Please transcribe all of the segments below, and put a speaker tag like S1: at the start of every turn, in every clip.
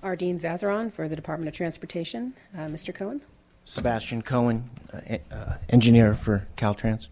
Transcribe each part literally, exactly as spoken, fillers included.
S1: Ardeen Zazaron for the Department of Transportation. Uh, Mister Cohen?
S2: Sebastian Cohen, uh, uh, engineer for Caltrans.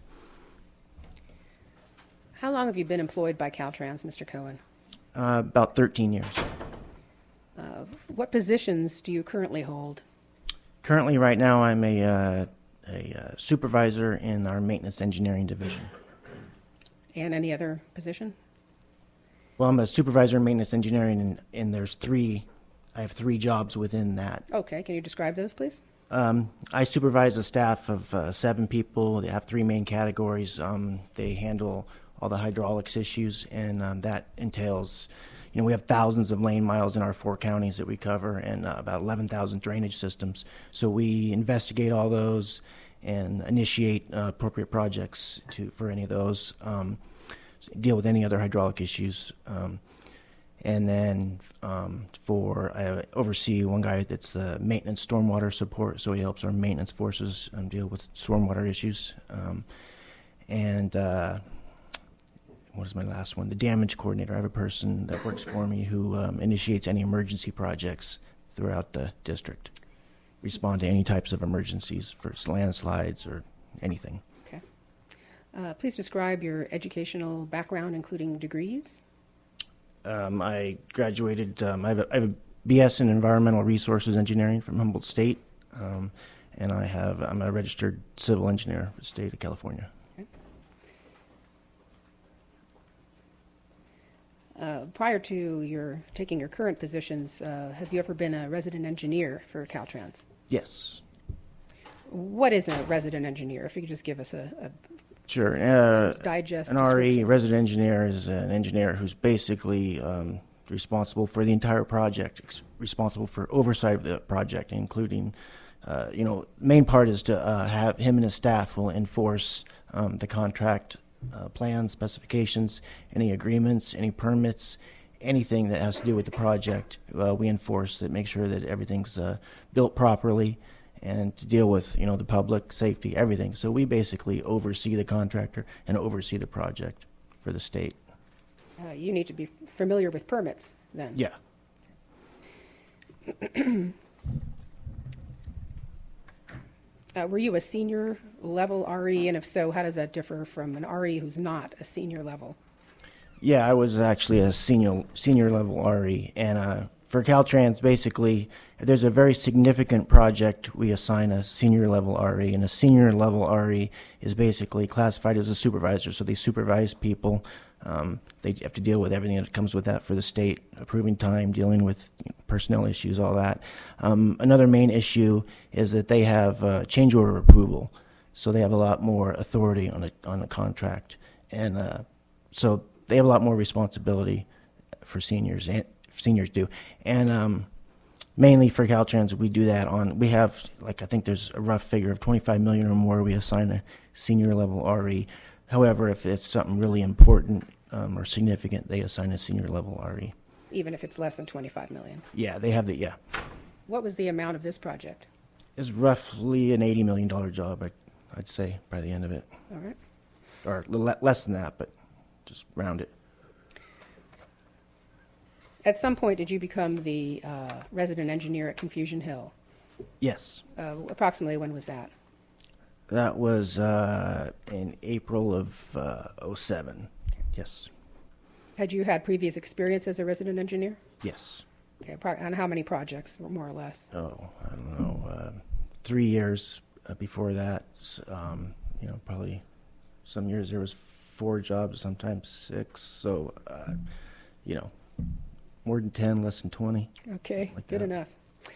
S1: How long have you been employed by Caltrans, Mister Cohen?
S2: Uh, about thirteen years.
S1: Uh, what positions do you currently hold?
S2: Currently, right now, I'm a, uh, a uh, supervisor in our maintenance engineering division.
S1: And any other position?
S2: Well, I'm a supervisor in maintenance engineering, and, and there's three, I have three jobs within that.
S1: Okay, can you describe those, please?
S2: Um, I supervise a staff of uh, seven people. They have three main categories. Um, they handle all the hydraulics issues, and um, that entails, you know, we have thousands of lane miles in our four counties that we cover, and uh, about eleven thousand drainage systems. So we investigate all those and initiate uh, appropriate projects to for any of those, um, deal with any other hydraulic issues. Um, and then um, for, I oversee one guy that's the maintenance stormwater support, so he helps our maintenance forces um, deal with stormwater issues. Um, and uh, what is my last one? The damage coordinator. I have a person that works for me who um, initiates any emergency projects throughout the district. Respond to any types of emergencies for landslides or anything.
S1: Okay. Uh, please describe your educational background, including degrees.
S2: Um, I graduated, um, I, have a, I have a B S in Environmental Resources Engineering from Humboldt State, um, and I have, I'm a registered civil engineer for the state of California.
S1: Uh, prior to your taking your current positions, uh, have you ever been a resident engineer for Caltrans?
S2: Yes.
S1: What is a resident engineer? If you could just give us a, a
S2: Sure. Uh,
S1: digest.
S2: An R E, resident engineer, is an engineer who's basically um, responsible for the entire project, ex- responsible for oversight of the project, including, uh, you know, main part is to uh, have him and his staff will enforce um, the contract Uh, plans, specifications, any agreements, any permits, anything that has to do with the project. Uh, we enforce that, make sure that everything's uh, built properly, and to deal with, you know, the public safety, everything. So we basically oversee the contractor and oversee the project for the state.
S1: Uh, you need to be familiar with permits, then.
S2: Yeah.
S1: Uh, were you a senior level R E, and if so, how does that differ from an R E who's not a senior level?
S2: Yeah, I was actually a senior senior level R E, and uh, for Caltrans, basically, if there's a very significant project, we assign a senior level R E, and a senior level R E is basically classified as a supervisor, so they supervise people. Um, they have to deal with everything that comes with that for the state, approving time, dealing with personnel issues, all that. Um, another main issue is that they have uh, change order approval, so they have a lot more authority on a on a contract, and uh, so they have a lot more responsibility for seniors. And seniors do, and um, mainly for Caltrans, we do that on. We have, like, I think there's a rough figure of twenty-five million or more. We assign a senior level R E. However, if it's something really important um, or significant, they assign a senior level R E.
S1: Even if it's less than twenty-five million?
S2: Yeah, they have the, yeah.
S1: What was the amount of this project?
S2: It's roughly an eighty million dollars job, I, I'd say, by the end of it.
S1: All right.
S2: Or a little le- less than that, but just round it.
S1: At some point, did you become the uh, resident engineer at Confusion Hill?
S2: Yes.
S1: Uh, approximately when was that?
S2: That was uh, in April of uh, oh seven. Yes.
S1: Had you had previous experience as a resident engineer?
S2: Yes.
S1: Okay. Pro- on how many projects, more or less?
S2: Oh, I don't know. Uh, three years uh, before that. Um, you know, probably some years there was four jobs, sometimes six. So, uh, you know, more than ten, less than twenty.
S1: Okay.
S2: Like
S1: Good
S2: that.
S1: enough.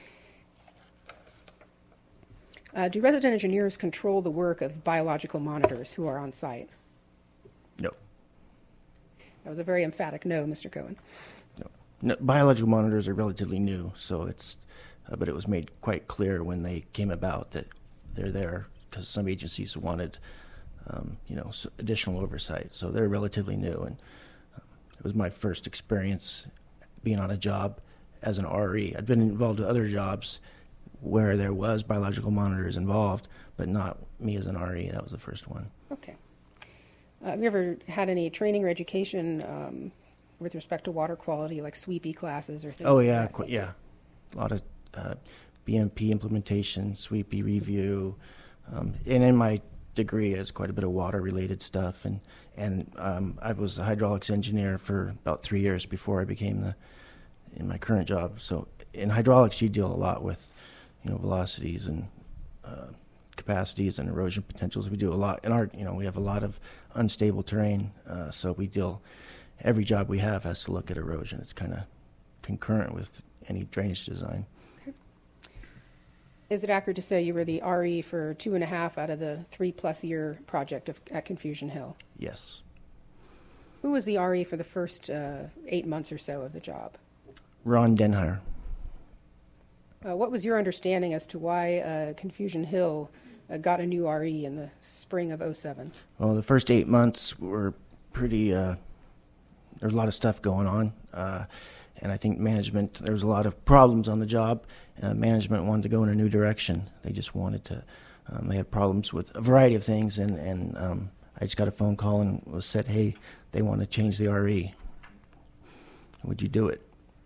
S1: Uh, do resident engineers control the work of biological monitors who are on site?
S2: No.
S1: That was a very emphatic no, Mister Cohen.
S2: No. No, biological monitors are relatively new, so it's, uh, but it was made quite clear when they came about that they're there because some agencies wanted, um, you know, s- additional oversight. So they're relatively new, and um, it was my first experience being on a job as an R E. I'd been involved with other jobs where there was biological monitors involved, but not me as an R E. That was the first one.
S1: Okay. Uh, have you ever had any training or education um, with respect to water quality, like sweepy classes or things
S2: Oh
S1: like
S2: yeah,
S1: that?
S2: qu- yeah, a lot of uh, B M P implementation, sweepy review, um, and in my degree, it's quite a bit of water-related stuff. And and um, I was a hydraulics engineer for about three years before I became the in my current job. So in hydraulics, you deal a lot with, you know, velocities and uh, capacities and erosion potentials. We do a lot in our, you know, we have a lot of unstable terrain. Uh, so we deal. Every job we have has to look at erosion. It's kind of concurrent with any drainage design.
S1: Okay. Is it accurate to say you were the R E for two and a half out of the three-plus year project of, at Confusion Hill?
S2: Yes.
S1: Who was the R E for the first uh, eight months or so of the job?
S2: Ron Denhire.
S1: Uh, what was your understanding as to why uh, Confusion Hill uh, got a new R E in the spring of oh seven?
S2: Well, the first eight months were pretty, uh, there's a lot of stuff going on. Uh, and I think management, there was a lot of problems on the job. Uh, management wanted to go in a new direction. They just wanted to, um, they had problems with a variety of things. And, and um, I just got a phone call and was said, hey, they want to change the R E. Would you do it?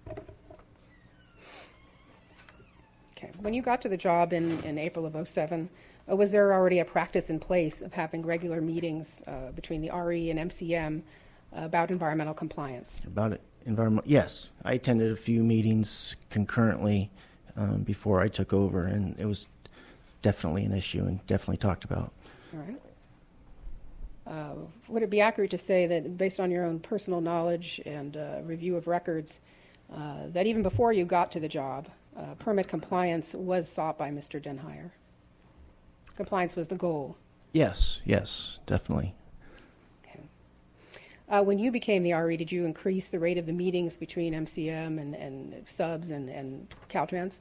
S1: Okay. When you got to the job in, in April of oh seven, uh, was there already a practice in place of having regular meetings uh, between the R E and M C M uh, about environmental compliance?
S2: About it, environment, yes. I attended a few meetings concurrently um, before I took over, and it was definitely an issue and definitely talked about.
S1: All right. Uh, would it be accurate to say that based on your own personal knowledge and uh, review of records, uh, that even before you got to the job, Uh, permit compliance was sought by Mister Denhire? Compliance was the goal?
S2: Yes, yes, definitely.
S1: Okay. Uh, when you became the R E, did you increase the rate of the meetings between M C M and, and subs and, and Caltrans?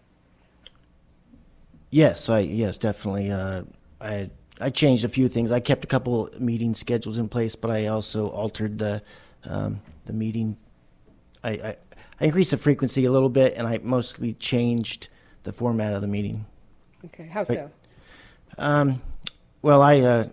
S2: Yes, I yes, definitely. Uh, I I changed a few things. I kept a couple meeting schedules in place, but I also altered the um, the meeting. I, I I increased the frequency a little bit, and I mostly changed the format of the meeting.
S1: Okay, how so?
S2: But, um, well, I uh,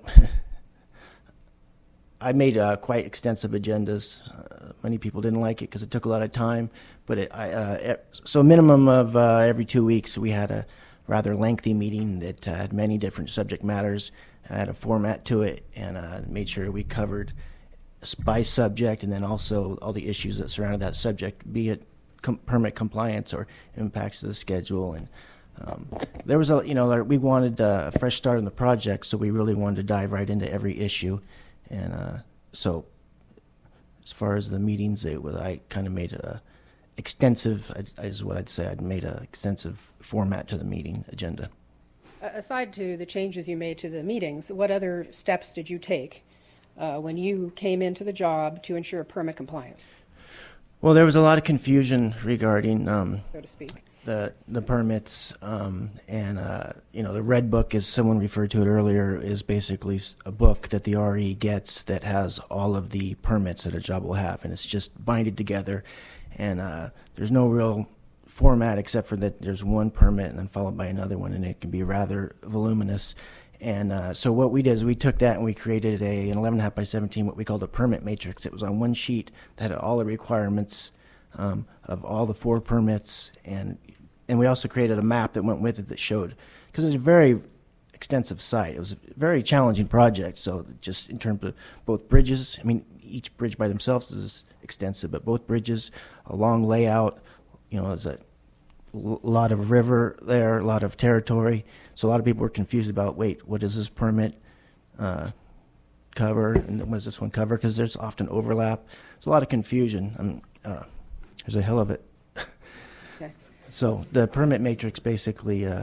S2: I made uh, quite extensive agendas. Uh, many people didn't like it because it took a lot of time, but it, I uh, so a minimum of uh, every two weeks we had a rather lengthy meeting that uh, had many different subject matters. I had a format to it, and uh, made sure we covered by subject, and then also all the issues that surrounded that subject, be it com- permit compliance or impacts to the schedule. And um, there was a, you know, we wanted a fresh start on the project, so we really wanted to dive right into every issue. And uh, so, as far as the meetings, it was I kind of made a extensive, is what I'd say. I'd made an extensive format to the meeting agenda.
S1: Uh, aside to the changes you made to the meetings, what other steps did you take Uh, when you came into the job to ensure permit compliance?
S2: Well, there was a lot of confusion regarding, um,
S1: so to speak,
S2: the the permits, um, and uh, you know, the Red Book, as someone referred to it earlier, is basically a book that the R E gets that has all of the permits that a job will have, and it's just binded together, and uh, there's no real format except for that there's one permit and then followed by another one, and it can be rather voluminous. And uh, so what we did is we took that and we created a, an eleven and a half by seventeen, what we called a permit matrix. It was on one sheet that had all the requirements um, of all the four permits. And and we also created a map that went with it that showed, because it's a very extensive site. It was a very challenging project. So just in terms of both bridges, I mean, each bridge by themselves is extensive, but both bridges, a long layout, you know, there's a a lot of river there, a lot of territory. So a lot of people were confused about, wait, what does this permit uh, cover? And what does this one cover? Because there's often overlap. There's a lot of confusion. I mean, uh, there's a hell of it.
S1: Okay.
S2: So the permit matrix basically uh,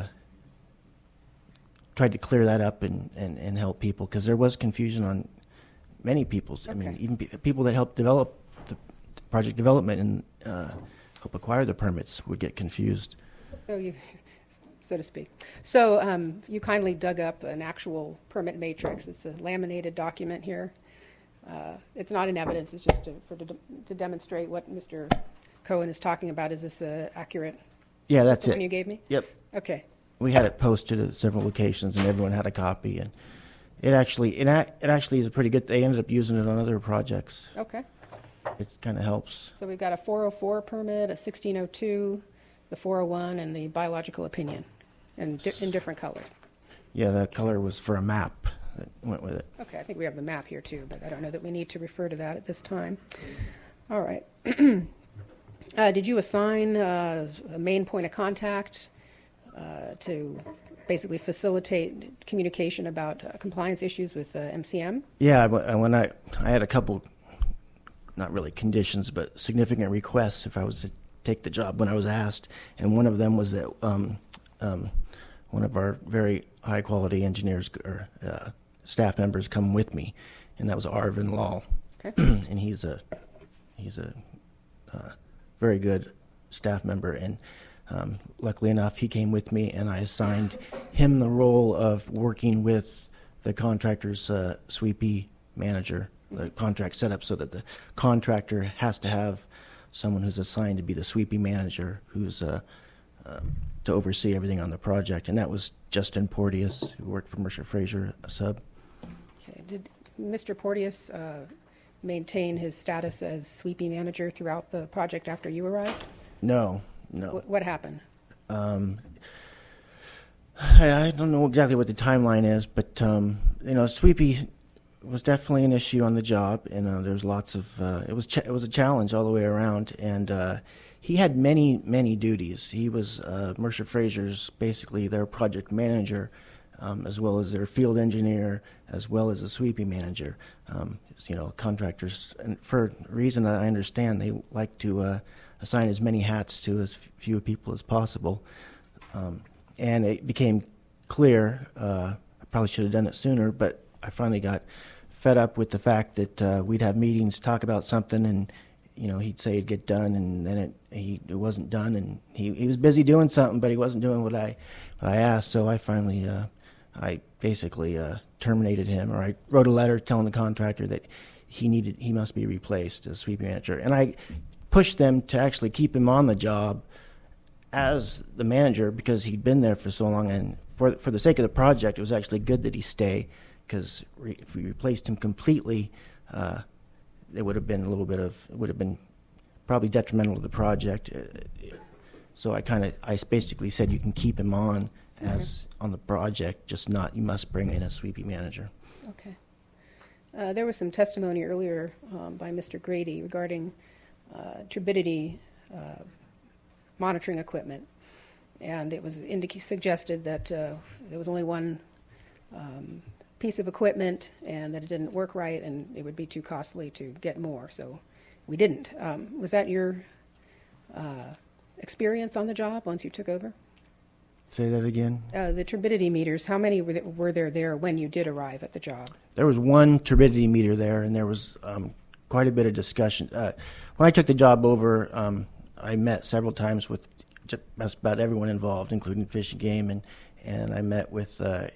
S2: tried to clear that up and, and, and help people, because there was confusion on many people's.
S1: Okay.
S2: I mean, even pe- people that helped develop the project development and uh, help acquire the permits would get confused.
S1: So you, so to speak. So um, you kindly dug up an actual permit matrix. It's a laminated document here. Uh, it's not in evidence. It's just to, for to, to demonstrate what Mister Cohen is talking about. Is this uh, accurate?
S2: Yeah,
S1: is
S2: that's
S1: this the
S2: it.
S1: one you gave me?
S2: Yep.
S1: Okay.
S2: We had it posted at several locations, and everyone had a copy. And it actually, it, a- it actually is a pretty good. They ended up using it on other projects.
S1: Okay.
S2: It kind of helps.
S1: So we've got a four oh four permit, a sixteen oh two, the four oh one and the biological opinion, and di- in different colors.
S2: Yeah, that color was for a map that went with it.
S1: Okay, I think we have the map here too, but I don't know that we need to refer to that at this time. All right. uh, did you assign uh, a main point of contact uh, to basically facilitate communication about uh, compliance issues with uh, M C M?
S2: Yeah, when I I had a couple, not really conditions, but significant requests if I was to take the job when I was asked, and one of them was that um, um, one of our very high quality engineers or uh, staff members come with me, and that was Arvin Law,
S1: okay.
S2: and he's a he's a uh, very good staff member, and um, luckily enough, he came with me, and I assigned him the role of working with the contractor's uh, sweepy manager, the contract set up so that the contractor has to have someone who's assigned to be the sweepy manager who's uh, um, to oversee everything on the project, and that was Justin Porteous, who worked for Mercer Fraser, a sub.
S1: Okay. Did Mister Porteous uh, maintain his status as sweepy manager throughout the project after you arrived?
S2: No, no.
S1: W- what happened?
S2: Um, I, I don't know exactly what the timeline is, but um, you know, sweepy was definitely an issue on the job, and uh, there was lots of. Uh, it was ch- it was a challenge all the way around, and uh, he had many many duties. He was uh, Mercer Fraser's basically their project manager, um, as well as their field engineer, as well as a sweepy manager. Um, you know, contractors, and for a reason that I understand, they like to uh, assign as many hats to as few people as possible, um, and it became clear. Uh, I probably should have done it sooner, but I finally got fed up with the fact that uh, we'd have meetings, talk about something, and you know he'd say it'd get done, and then it he it wasn't done, and he he was busy doing something, but he wasn't doing what I what I asked. So I finally uh, I basically uh, terminated him, or I wrote a letter telling the contractor that he needed he must be replaced as sweeping manager, and I pushed them to actually keep him on the job as the manager because he'd been there for so long, and for for the sake of the project, it was actually good that he stay. Because re- if we replaced him completely, uh, it would have been a little bit of, it would have been probably detrimental to the project. Uh, so I kind of, I basically said you can keep him on as mm-hmm. on the project, just not, you must bring in a sweepy manager.
S1: Okay. Uh, there was some testimony earlier um, by Mister Grady regarding uh, turbidity uh, monitoring equipment, and it was indica- suggested that uh, there was only one um, piece of equipment and that it didn't work right and it would be too costly to get more, so we didn't. Um, was that your uh, experience on the job once you took over?
S2: Say that again?
S1: Uh, the turbidity meters, how many were there, were there there when you did arrive at the job?
S2: There was one turbidity meter there, and there was um, quite a bit of discussion. Uh, when I took the job over, um, I met several times with just about everyone involved, including Fish and Game, and, and I met with uh,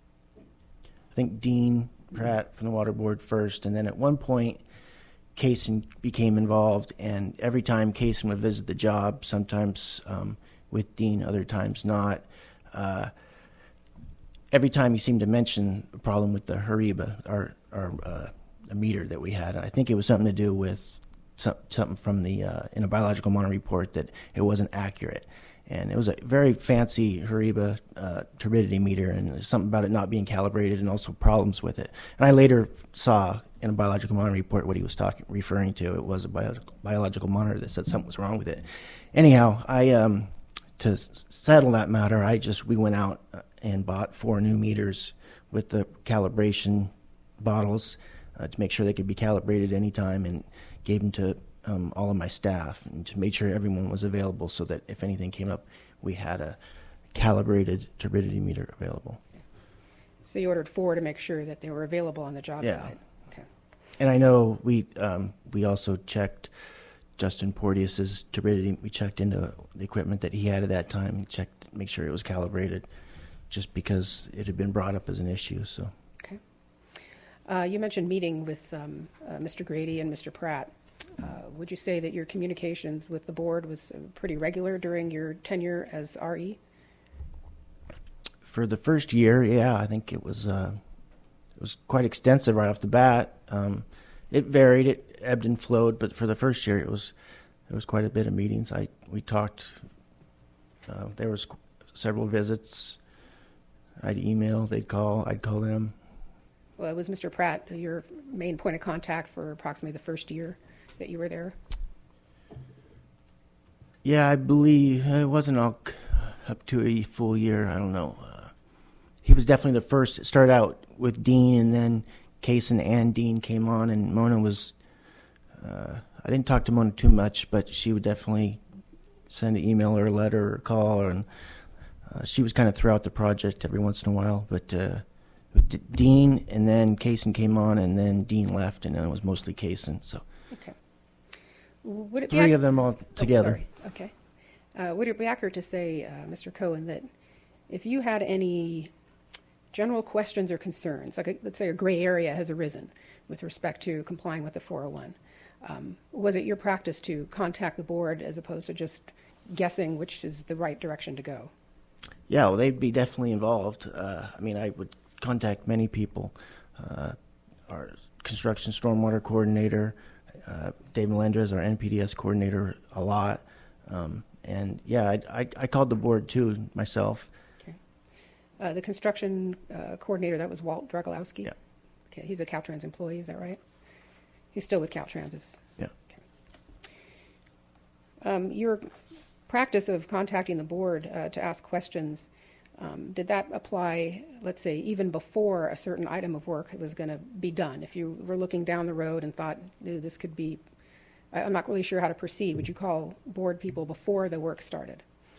S2: I think Dean Pratt from the Water Board first, and then at one point, Kaysen became involved, and every time Kaysen would visit the job, sometimes um, with Dean, other times not, uh, every time he seemed to mention a problem with the Hariba, our, our uh, a meter that we had. I think it was something to do with some, something from the, uh, in a biological monitor report that it wasn't accurate. And it was a very fancy Hariba uh, turbidity meter, and there's something about it not being calibrated and also problems with it. And I later saw in a biological monitor report what he was talking, referring to. It was a bio- biological monitor that said something was wrong with it. Anyhow, I um, to s- settle that matter, I just we went out and bought four new meters with the calibration bottles uh, to make sure they could be calibrated anytime, and gave them to Um, all of my staff, and to make sure everyone was available so that if anything came up, we had a calibrated turbidity meter available.
S1: So you ordered four to make sure that they were available on the job
S2: yeah.
S1: site. Okay.
S2: And I know we um, we also checked Justin Porteous's turbidity. We checked into the equipment that he had at that time, checked, make sure it was calibrated, just because it had been brought up as an issue. So.
S1: Okay. Uh, you mentioned meeting with um, uh, Mister Grady and Mister Pratt. Uh, would you say that your communications with the board was uh, pretty regular during your tenure as R E?
S2: For the first year, yeah, I think it was uh, it was quite extensive right off the bat. Um, it varied, it ebbed and flowed, but for the first year, it was there was quite a bit of meetings. I we talked Uh, there was several visits. I'd email, they'd call, I'd call them.
S1: Well, was Mister Pratt your main point of contact for approximately the first year that you were there?
S2: Yeah, I believe it wasn't all c- up to a full year. I don't know. Uh, he was definitely the first. It started out with Dean, and then Kaysen and Dean came on, and Mona was. Uh, I didn't talk to Mona too much, but she would definitely send an email or a letter or a call, and uh, she was kind of throughout the project every once in a while. But uh, D- Dean, and then Kaysen came on, and then Dean left, and then it was mostly Kaysen. So.
S1: Okay. Would it
S2: Three
S1: be ac-
S2: of them all together.
S1: Oh, sorry. Okay. Uh, would it be accurate to say, uh, Mister Cohen, that if you had any general questions or concerns, like a, let's say a gray area has arisen with respect to complying with the four oh one, um, was it your practice to contact the board as opposed to just guessing which is the right direction to go?
S2: Yeah, well, they'd be definitely involved. Uh, I mean, I would contact many people. Uh, our construction stormwater coordinator, uh, Dave Melendrez, our N P D S coordinator, a lot. Um, and yeah, I, I, I called the board too myself.
S1: Okay. Uh, the construction uh, coordinator, that was Walt Dragolowski?
S2: Yeah.
S1: Okay, he's a Caltrans employee, is that right? He's still with Caltrans.
S2: Yeah.
S1: Okay. Um, your practice of contacting the board uh, to ask questions, um, did that apply, let's say, even before a certain item of work was going to be done? If you were looking down the road and thought, this could be, I'm not really sure how to proceed, would you call board people before the work started?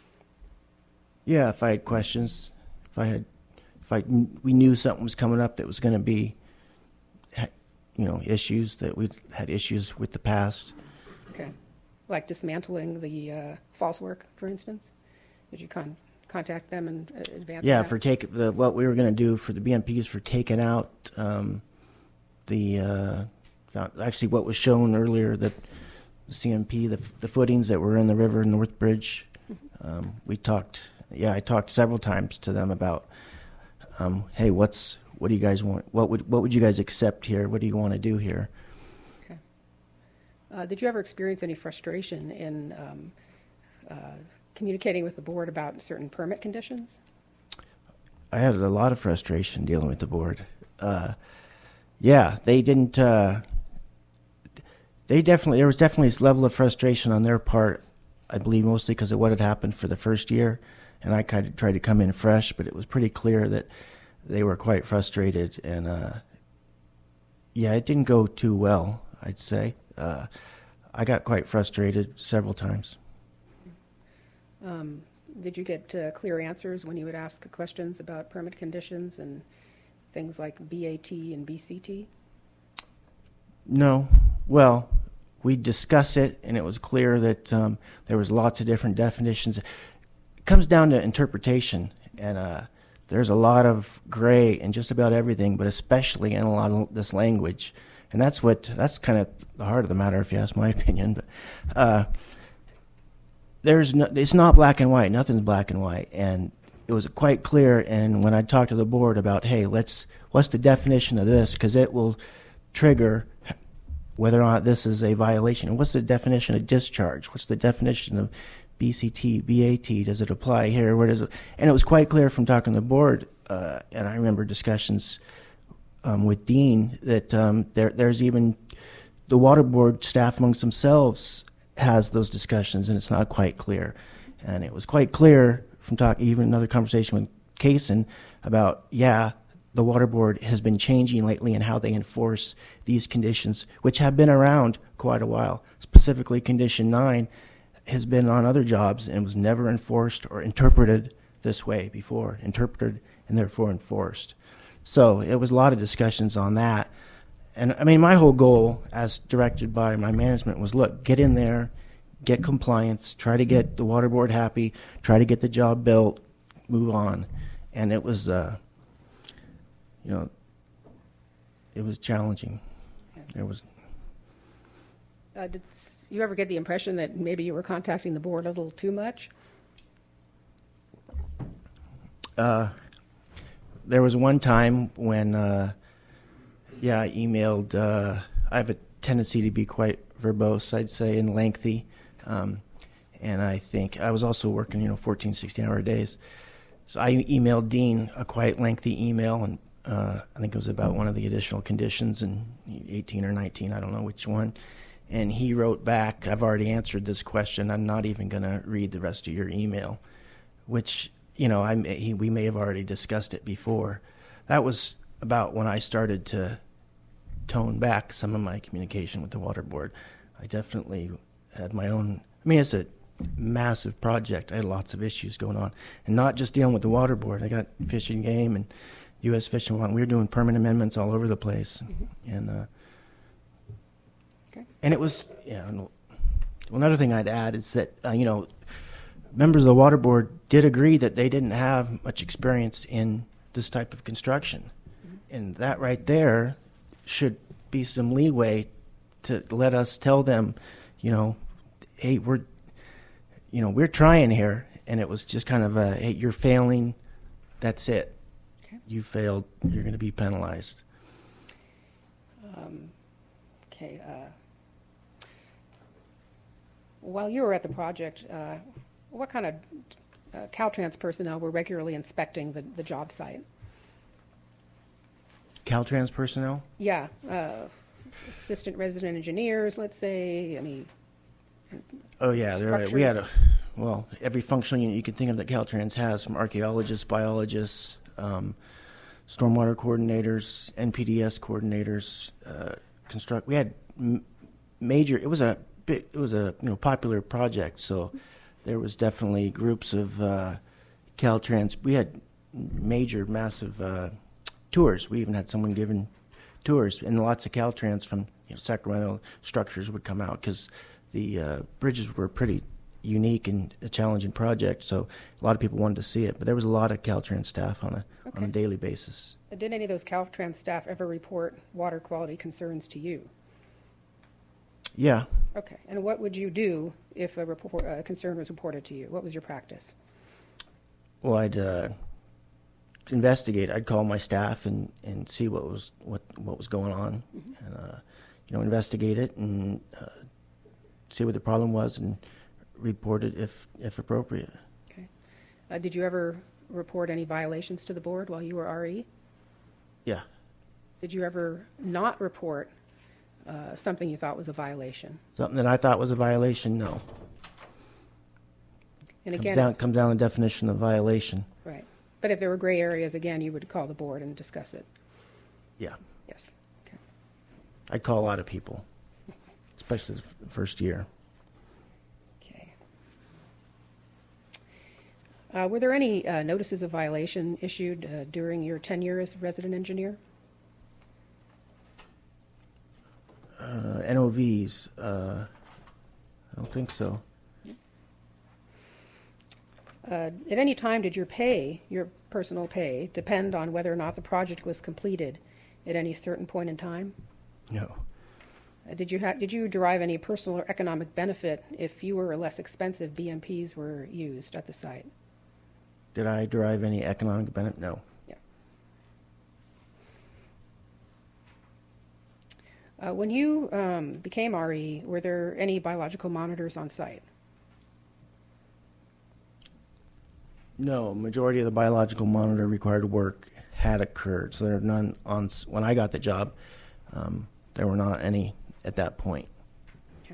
S2: Yeah, if I had questions, if I had, if I kn- we knew something was coming up that was going to be, ha- you know, issues that we'd had issues with the past.
S1: Okay. Like dismantling the uh, false work, for instance? Did you con- contact them in uh, advance
S2: Yeah,
S1: of that?
S2: for take the what we were going to do for the B M Ps for taking out um, the uh, actually what was shown earlier, the, the C M P, the the footings that were in the river North Bridge. Um, we talked. Yeah, I talked several times to them about, um, hey, what's what do you guys want? What would what would you guys accept here? What do you want to do here?
S1: Okay. Uh, did you ever experience any frustration in um, uh, communicating with the board about certain permit conditions?
S2: I had a lot of frustration dealing with the board. Uh, yeah, they didn't. Uh, they definitely there was definitely this level of frustration on their part. I believe mostly because of what had happened for the first year, and I kind of tried to come in fresh, but it was pretty clear that they were quite frustrated, and uh, yeah, it didn't go too well, I'd say. Uh, I got quite frustrated several times.
S1: Um, did you get uh, clear answers when you would ask questions about permit conditions and things like B A T and B C T?
S2: No. Well, we discussed it, and it was clear that um, there was lots of different definitions. It comes down to interpretation, and uh, there's a lot of gray in just about everything, but especially in a lot of this language. And that's what that's kind of the heart of the matter, if you ask my opinion. But uh, there's no, it's not black and white. Nothing's black and white, and it was quite clear. And when I talked to the board about, hey, let's what's the definition of this, because it will trigger whether or not this is a violation. And what's the definition of discharge? What's the definition of B C T, B A T? Does it apply here? Where does it? And it was quite clear from talking to the board, uh, and I remember discussions um, with Dean that um, there, there's even the water board staff amongst themselves has those discussions, and it's not quite clear. And it was quite clear from talk, even another conversation with Kaysen about, yeah, the water board has been changing lately in how they enforce these conditions, which have been around quite a while. Specifically, Condition nine has been on other jobs and was never enforced or interpreted this way before, interpreted and therefore enforced. So it was a lot of discussions on that. And I mean, my whole goal, as directed by my management, was, look, get in there, get compliance, try to get the water board happy, try to get the job built, move on. And it was, uh, you know, it was challenging. There was.
S1: Uh, did you ever get the impression that maybe you were contacting the board a little too much?
S2: Uh, there was one time when, uh, yeah, I emailed. Uh, I have a tendency to be quite verbose, I'd say, and lengthy. Um, And I think I was also working, you know, fourteen, sixteen-hour days. So I emailed Dean a quite lengthy email, and uh, I think it was about one of the additional conditions in eighteen or nineteen, I don't know which one. And he wrote back, I've already answered this question. I'm not even going to read the rest of your email, which, you know, I he, we may have already discussed it before. That was about when I started to tone back some of my communication with the water board. I definitely had my own, I mean, it's a massive project. I had lots of issues going on, and not just dealing with the water board. I got Fish and Game and U S Fish and Wildlife. We were doing permit amendments all over the place. Mm-hmm. And, uh, okay. and it was, yeah, well, another thing I'd add is that, uh, you know, members of the water board did agree that they didn't have much experience in this type of construction. Mm-hmm. And that right there should be some leeway to let us tell them, you know, hey, we're, you know, we're trying here. And it was just kind of a, hey, you're failing. That's it. Okay. You failed. You're going to be penalized.
S1: Um, okay. Uh, while you were at the project, uh, what kind of uh, Caltrans personnel were regularly inspecting the, the job site?
S2: Caltrans personnel?
S1: Yeah. Uh, assistant resident engineers, let's say, any
S2: Oh, yeah. There, we had, a, well, every functional unit you can think of that Caltrans has, from archaeologists, biologists, um, stormwater coordinators, N P D S coordinators, uh, construct. We had m- major, it was a bit, it was a, you know, popular project, so there was definitely groups of uh, Caltrans. We had major, massive uh, tours. We even had someone giving tours, and lots of Caltrans from, you know, Sacramento structures would come out because the uh, bridges were pretty unique and a challenging project, so a lot of people wanted to see it. But there was a lot of Caltrans staff on a okay. on a daily basis.
S1: Did any of those Caltrans staff ever report water quality concerns to you?
S2: Yeah.
S1: Okay. And what would you do if a report, uh, concern was reported to you? What was your practice?
S2: Well, I'd uh, investigate. I'd call my staff and, and see what was what what was going on, mm-hmm. and uh, you know, investigate it and uh, see what the problem was and report it if if appropriate.
S1: Okay. Uh, did you ever report any violations to the board while you were R E?
S2: Yeah.
S1: Did you ever not report uh, something you thought was a violation?
S2: Something that I thought was a violation? No.
S1: And
S2: comes
S1: again,
S2: down comes down to the definition of violation.
S1: Right. But if there were gray areas, again, you would call the board and discuss it.
S2: Yeah.
S1: Yes. Okay.
S2: I'd call a lot of people, especially the first year.
S1: Okay. Uh, were there any uh, notices of violation issued uh, during your tenure as resident engineer?
S2: Uh, N O Vs. Uh, I don't think so.
S1: Uh, at any time, did your pay, your personal pay, depend on whether or not the project was completed at any certain point in time?
S2: No.
S1: Uh, did you ha- did you derive any personal or economic benefit if fewer or less expensive B M Ps were used at the site?
S2: Did I derive any economic benefit? No.
S1: Yeah. Uh, when you um, became R E, were there any biological monitors on site?
S2: No, majority of the biological monitor required work had occurred, so there are none on. When I got the job, um, there were not any at that point.
S1: Okay.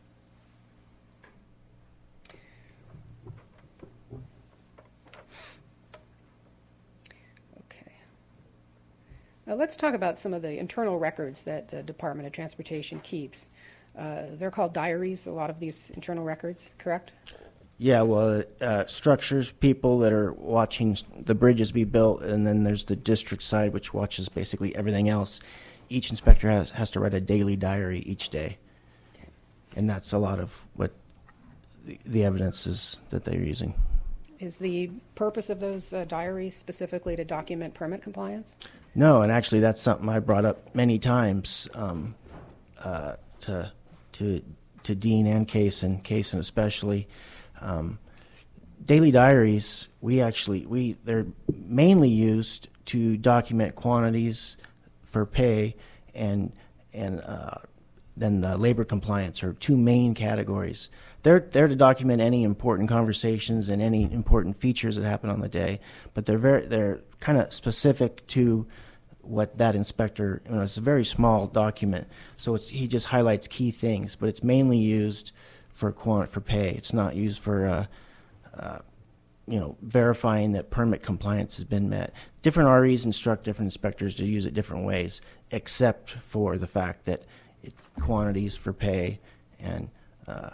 S1: Okay. Now let's talk about some of the internal records that the Department of Transportation keeps. Uh, they're called diaries, a lot of these internal records, correct?
S2: Yeah, well, uh, structures, people that are watching the bridges be built, and then there's the district side, which watches basically everything else. Each inspector has, has to write a daily diary each day. Okay. And that's a lot of what the, the evidence is that they're using.
S1: Is the purpose of those uh, diaries specifically to document permit compliance?
S2: No, and actually that's something I brought up many times um, uh, to to to Dean and Kaysen, Kaysen especially. Um, daily diaries, we actually we they're mainly used to document quantities for pay, and and uh, then the labor compliance are two main categories. they're there to document any important conversations and any important features that happen on the day, but they're very they're kind of specific to what that inspector, you know, it's a very small document, so it's, he just highlights key things, but it's mainly used for quant for pay. It's not used for, uh, uh, you know, verifying that permit compliance has been met. Different R Es instruct different inspectors to use it different ways, except for the fact that it, quantities for pay and uh,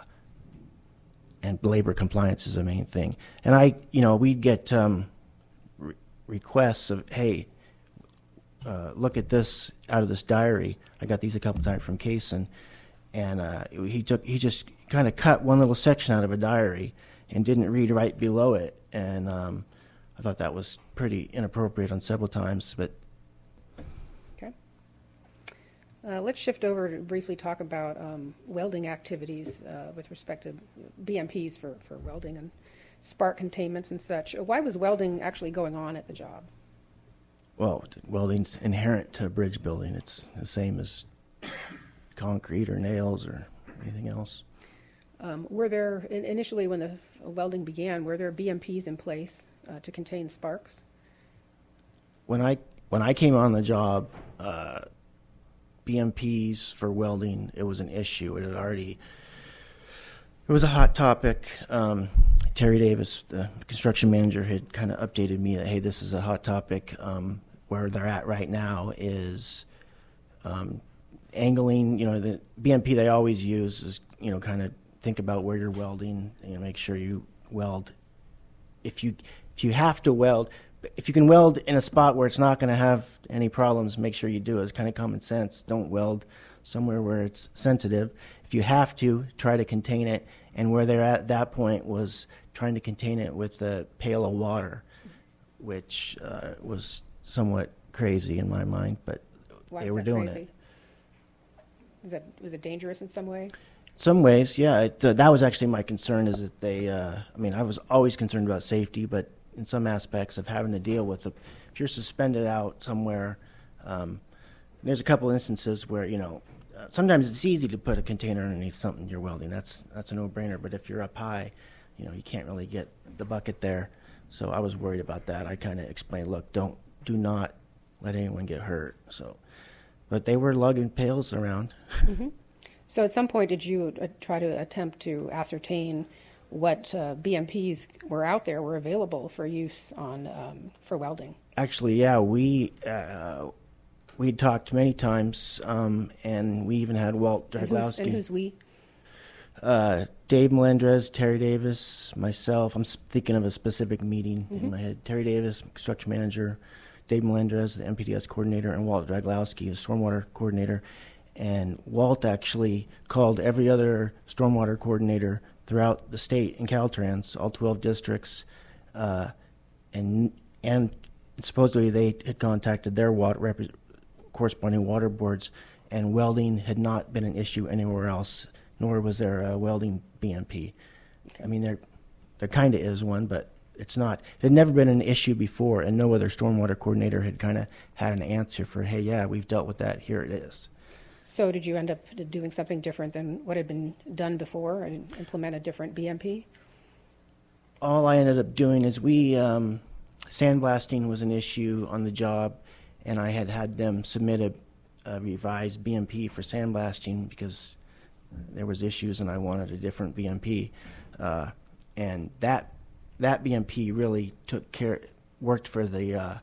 S2: and labor compliance is the main thing. And I, you know, we'd get um, re- requests of, hey, Uh, look at this out of this diary. I got these a couple times from Kaysen, and uh, he took he just kind of cut one little section out of a diary and didn't read right below it, and um, I thought that was pretty inappropriate on several times. But
S1: okay, uh, let's shift over to briefly talk about um, welding activities uh, with respect to B M Ps for for welding and spark containments and such. Why was welding actually going on at the job?
S2: Well, welding's inherent to a bridge building. It's the same as concrete or nails or anything else.
S1: Um, were there, in, initially when the welding began, were there B M Ps in place uh, to contain sparks?
S2: When I when I came on the job, uh, B M Ps for welding, it was an issue. It had already, it was a hot topic. Um, Terry Davis, the construction manager, had kind of updated me that, hey, this is a hot topic. Um, where they're at right now is um, angling. You know, the B M P they always use is, you know, kind of think about where you're welding, you know, make sure you weld. If you if you have to weld, if you can weld in a spot where it's not going to have any problems, make sure you do it. It's kind of common sense. Don't weld somewhere where it's sensitive. If you have to, try to contain it. And where they're at that point was trying to contain it with a pail of water, which uh, was somewhat crazy in my mind, but
S1: Why
S2: they
S1: is
S2: were
S1: that
S2: doing
S1: crazy?
S2: it.
S1: Is that, was it dangerous in some way?
S2: Some ways, yeah. It, uh, that was actually my concern, is that they, uh, I mean, I was always concerned about safety, but in some aspects of having to deal with, a, if you're suspended out somewhere, um, there's a couple instances where, you know, uh, sometimes it's easy to put a container underneath something you're welding. That's that's a no-brainer, but if you're up high, you know, you can't really get the bucket there. So I was worried about that. I kind of explained, look, don't, do not let anyone get hurt. So, but they were lugging pails around.
S1: Mm-hmm. So at some point, did you uh, try to attempt to ascertain what uh, B M Ps were out there, were available for use on um, for welding?
S2: Actually, yeah, we uh, we talked many times, um, and we even had Walt
S1: And who's,
S2: Draglowski.
S1: and who's we?
S2: Uh, Dave Melendrez, Terry Davis, myself. I'm thinking of a specific meeting
S1: Mm-hmm.
S2: in my head. Terry Davis, construction manager, Dave Melendrez, the M P D S coordinator, and Walt Draglowski, the stormwater coordinator. And Walt actually called every other stormwater coordinator throughout the state in Caltrans, all twelve districts, uh, and and supposedly they had contacted their water rep- corresponding water boards, and welding had not been an issue anywhere else, nor was there a welding B M P.
S1: Okay.
S2: I mean, there there kind of is one, but it's not. It had never been an issue before, and no other stormwater coordinator had kind of had an answer for, hey, yeah, we've dealt with that. Here it is.
S1: So did you end up doing something different than what had been done before and implement a different B M P?
S2: All I ended up doing is we, um, sandblasting was an issue on the job, and I had had them submit a, a revised B M P for sandblasting because there was issues and I wanted a different B M P. Uh, and that that B M P really took care, worked for the uh,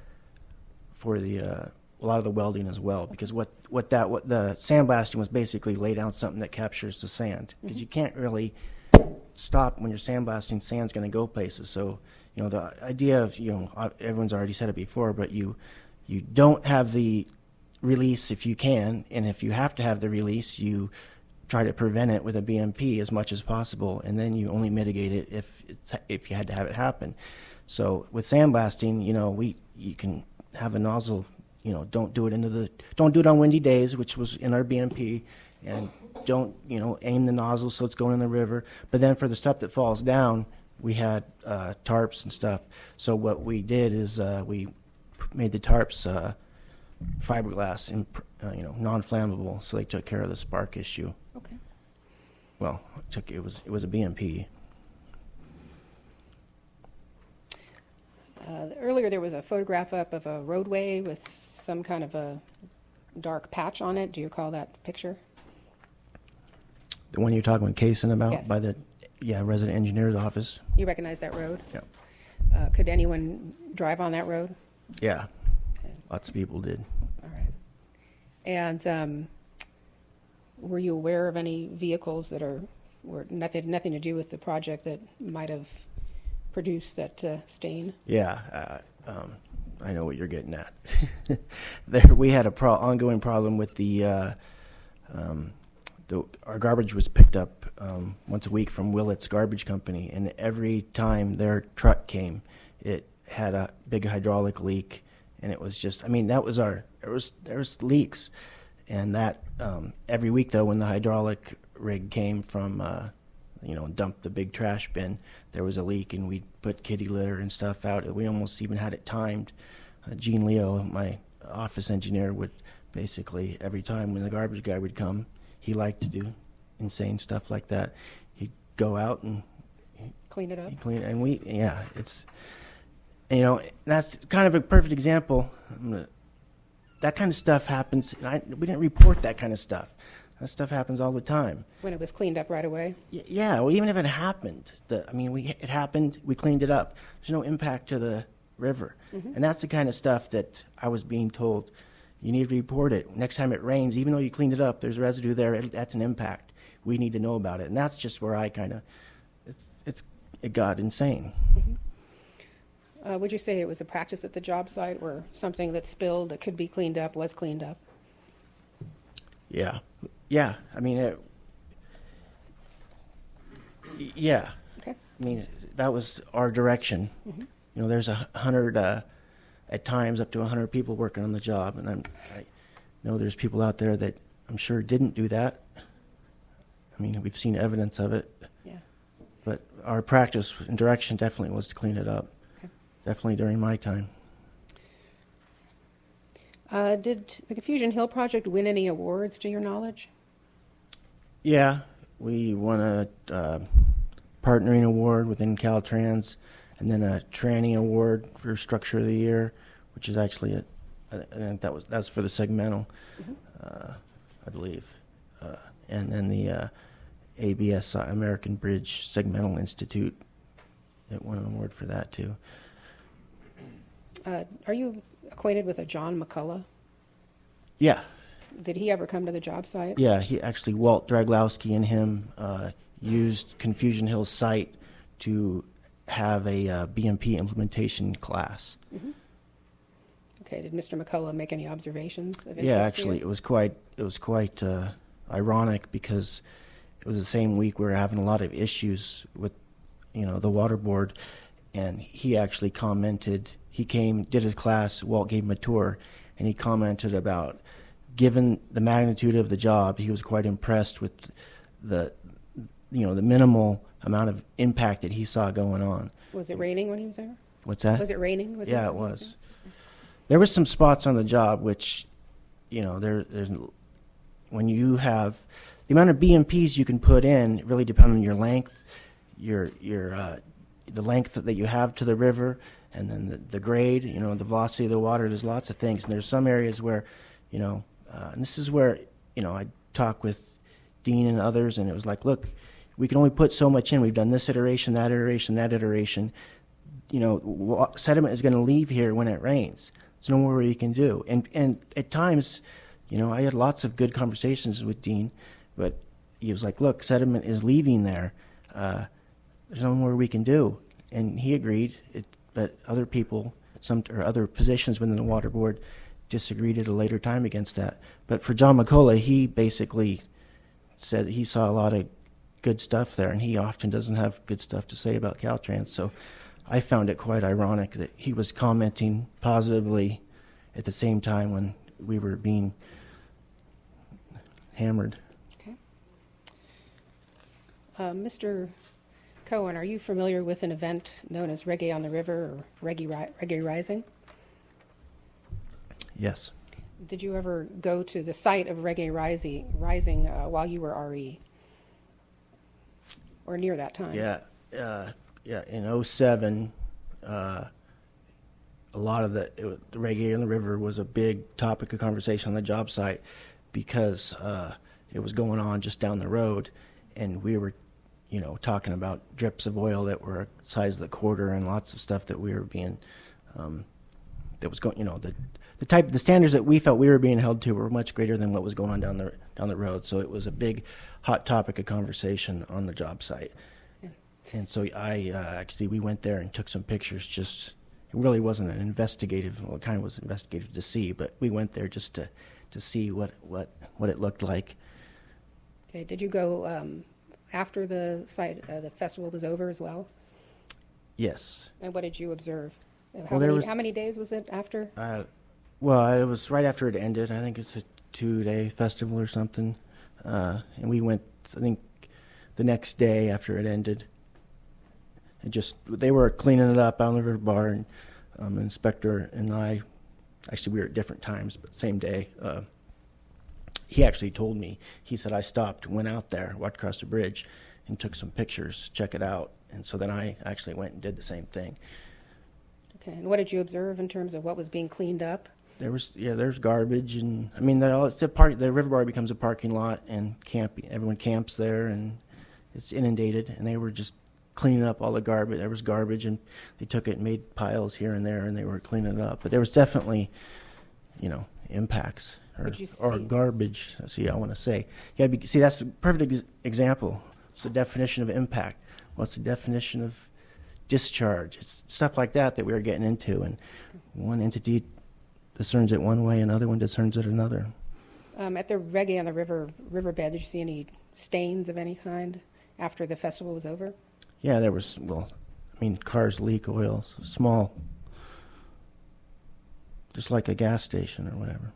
S2: for the uh, a lot of the welding as well, because what, what that what the sandblasting was basically lay down something that captures the sand, because mm-hmm. you can't really stop when you're sandblasting. Sand's going to go places. So you know the idea of, you know, everyone's already said it before, but you you don't have the release if you can, and if you have to have the release, you try to prevent it with a B M P as much as possible, and then you only mitigate it if it's, if you had to have it happen. So with sandblasting, you know, we you can have a nozzle, you know, don't do it into the don't do it on windy days, which was in our B M P, and don't, you know, aim the nozzle so it's going in the river. But then for the stuff that falls down, we had uh, tarps and stuff. So what we did is uh, we made the tarps uh, fiberglass and uh, you know, non-flammable, so they took care of the spark issue.
S1: Okay.
S2: well, it took it was it was a B M P.
S1: Uh, earlier, there was a photograph up of a roadway with some kind of a dark patch on it. Do you recall that picture?
S2: The one you're talking with Kaysen about
S1: Yes.
S2: by the yeah resident engineer's office.
S1: You recognize that road?
S2: Yeah.
S1: Uh, could anyone drive on that road?
S2: Yeah,
S1: Okay.
S2: lots of people did.
S1: All right. And um, were you aware of any vehicles that are were nothing nothing to do with the project that might have produced that uh, stain?
S2: Yeah, uh, um, I know what you're getting at. There, we had a pro- ongoing problem with the, uh, um, the our garbage was picked up um, once a week from Willett's Garbage Company, and every time their truck came, it had a big hydraulic leak, and it was just, I mean, that was our, there was there was leaks, and that um, every week though, when the hydraulic rig came from, uh, you know, dumped the big trash bin, there was a leak, and we put kitty litter and stuff out. We almost even had it timed. Uh, Gene Leo, my office engineer, would basically every time when the garbage guy would come, he liked to do insane stuff like that. He'd go out and
S1: Clean it up?
S2: he'd clean, and we, yeah, it's, you know, that's kind of a perfect example. I'm gonna, that kind of stuff happens. And I, we didn't report that kind of stuff. That stuff happens all the time.
S1: When it was cleaned up right away?
S2: Y- Yeah, well, even if it happened, the, I mean, we it happened, we cleaned it up. There's no impact to the river.
S1: Mhm.
S2: And that's the kind of stuff that I was being told, you need to report it. Next time it rains, even though you cleaned it up, there's residue there, it, that's an impact. We need to know about it. And that's just where I kind of, it's, it's, it got insane.
S1: Uh, would you say it was a practice at the job site where something that spilled that could be cleaned up was cleaned up?
S2: Yeah. Yeah, I mean, it, y- yeah.
S1: Okay.
S2: I mean, that was our direction.
S1: Mhm.
S2: You know, there's a hundred, uh, at times up to a hundred people working on the job, and I'm, I know there's people out there that I'm sure didn't do that. I mean, we've seen evidence of it,
S1: Yeah.
S2: but our practice and direction definitely was to clean it up.
S1: Okay.
S2: Definitely during my time.
S1: Uh, did the Confusion Hill project win any awards to your knowledge?
S2: Yeah, we won a uh, partnering award within Caltrans, and then a Tranny award for Structure of the Year, which is actually a, I I think that was that's for the segmental,
S1: Mhm.
S2: uh, I believe, uh, and then the uh, A B S uh, American Bridge Segmental Institute, it won an award for that too.
S1: Uh, are you acquainted with a John McCullough?
S2: Yeah,
S1: Did he ever come to the job site?
S2: yeah. He actually Walt Draglowski and him uh, used Confusion Hill's site to have a uh, B M P implementation class.
S1: Mhm. Okay. Did Mister McCullough make any observations of interest
S2: Yeah,
S1: to
S2: actually,
S1: you?
S2: it was quite it was quite uh, ironic because it was the same week we were having a lot of issues with, you know, the water board, and he actually commented. He came, did his class. Walt gave him a tour, and he commented about, given the magnitude of the job, he was quite impressed with the, you know, the minimal amount of impact that he saw going on.
S1: Was it raining when he was there?
S2: What's that?
S1: Was it raining? Was
S2: Yeah, it
S1: when he
S2: was. There was some spots on the job which, you know, there, there's when you have the amount of B M Ps you can put in, it really depends on your length, your your uh, the length that you have to the river, and then the, the grade, you know, the velocity of the water. There's lots of things, and there's some areas where, you know, uh, and this is where, you know, I talk with Dean and others, and it was like, look, we can only put so much in. We've done this iteration, that iteration, that iteration. You know, wa- sediment is going to leave here when it rains. There's no more you can do. And and at times, you know, I had lots of good conversations with Dean, but he was like, look, sediment is leaving there. Uh, there's no more we can do. And he agreed, it, but other people, some or other positions within the water board disagreed at a later time against that. But for John McCullough, he basically said he saw a lot of good stuff there, and he often doesn't have good stuff to say about Caltrans. So I found it quite ironic that he was commenting positively at the same time when we were being hammered.
S1: Okay. Uh, Mister Cohen, are you familiar with an event known as Reggae on the River or Reggae, Ri- Reggae Rising?
S2: Yes.
S1: Did you ever go to the site of Reggae Rising, rising uh, while you were R E? or near that time.
S2: Yeah, uh, yeah. In oh seven, uh, a lot of the, it, the reggae on the river was a big topic of conversation on the job site because uh, it was going on just down the road, and we were, you know, talking about drips of oil that were the size of the quarter and lots of stuff that we were being, um, that was going, you know, the the type, the standards that we felt we were being held to were much greater than what was going on down the down the road. So it was a big, hot topic of conversation on the job site. Yeah. And so I uh, actually we went there and took some pictures. Just it really wasn't an investigative. Well, it kind of was investigative to see, but we went there just to to see what what what it looked like.
S1: Okay. Did you go um, after the site uh, the festival was over as well?
S2: Yes.
S1: And what did you observe? How,
S2: well,
S1: many,
S2: was,
S1: how many days was it after?
S2: Uh, well, it was right after it ended. I think it's a two-day festival or something. Uh, and we went, I think, the next day after it ended. And just, they were cleaning it up out on the river bar, and um, Inspector and I, actually we were at different times, but same day, uh, he actually told me, he said, I stopped, went out there, walked across the bridge, and took some pictures, check it out. And so then I actually went and did the same thing.
S1: Okay, and what did you observe in terms of what was being cleaned up?
S2: There was, yeah, there's garbage, and I mean, all, it's a park. The river bar becomes a parking lot, and camp. Everyone camps there, and it's inundated. And they were just cleaning up all the garbage. There was garbage, and they took it and made piles here and there, and they were cleaning it up. But there was definitely, you know, impacts or, or garbage. See, I want to say, yeah, see, that's a perfect ex- example. What's the definition of impact? What's the definition of discharge? It's stuff like that that we were getting into, and one entity discerns it one way, another one discerns it another.
S1: Um, at the Reggae on the River riverbed, did you see any stains of any kind after the festival was over?
S2: Yeah, there was, well, I mean, cars leak oil, so small, just like a gas station or whatever.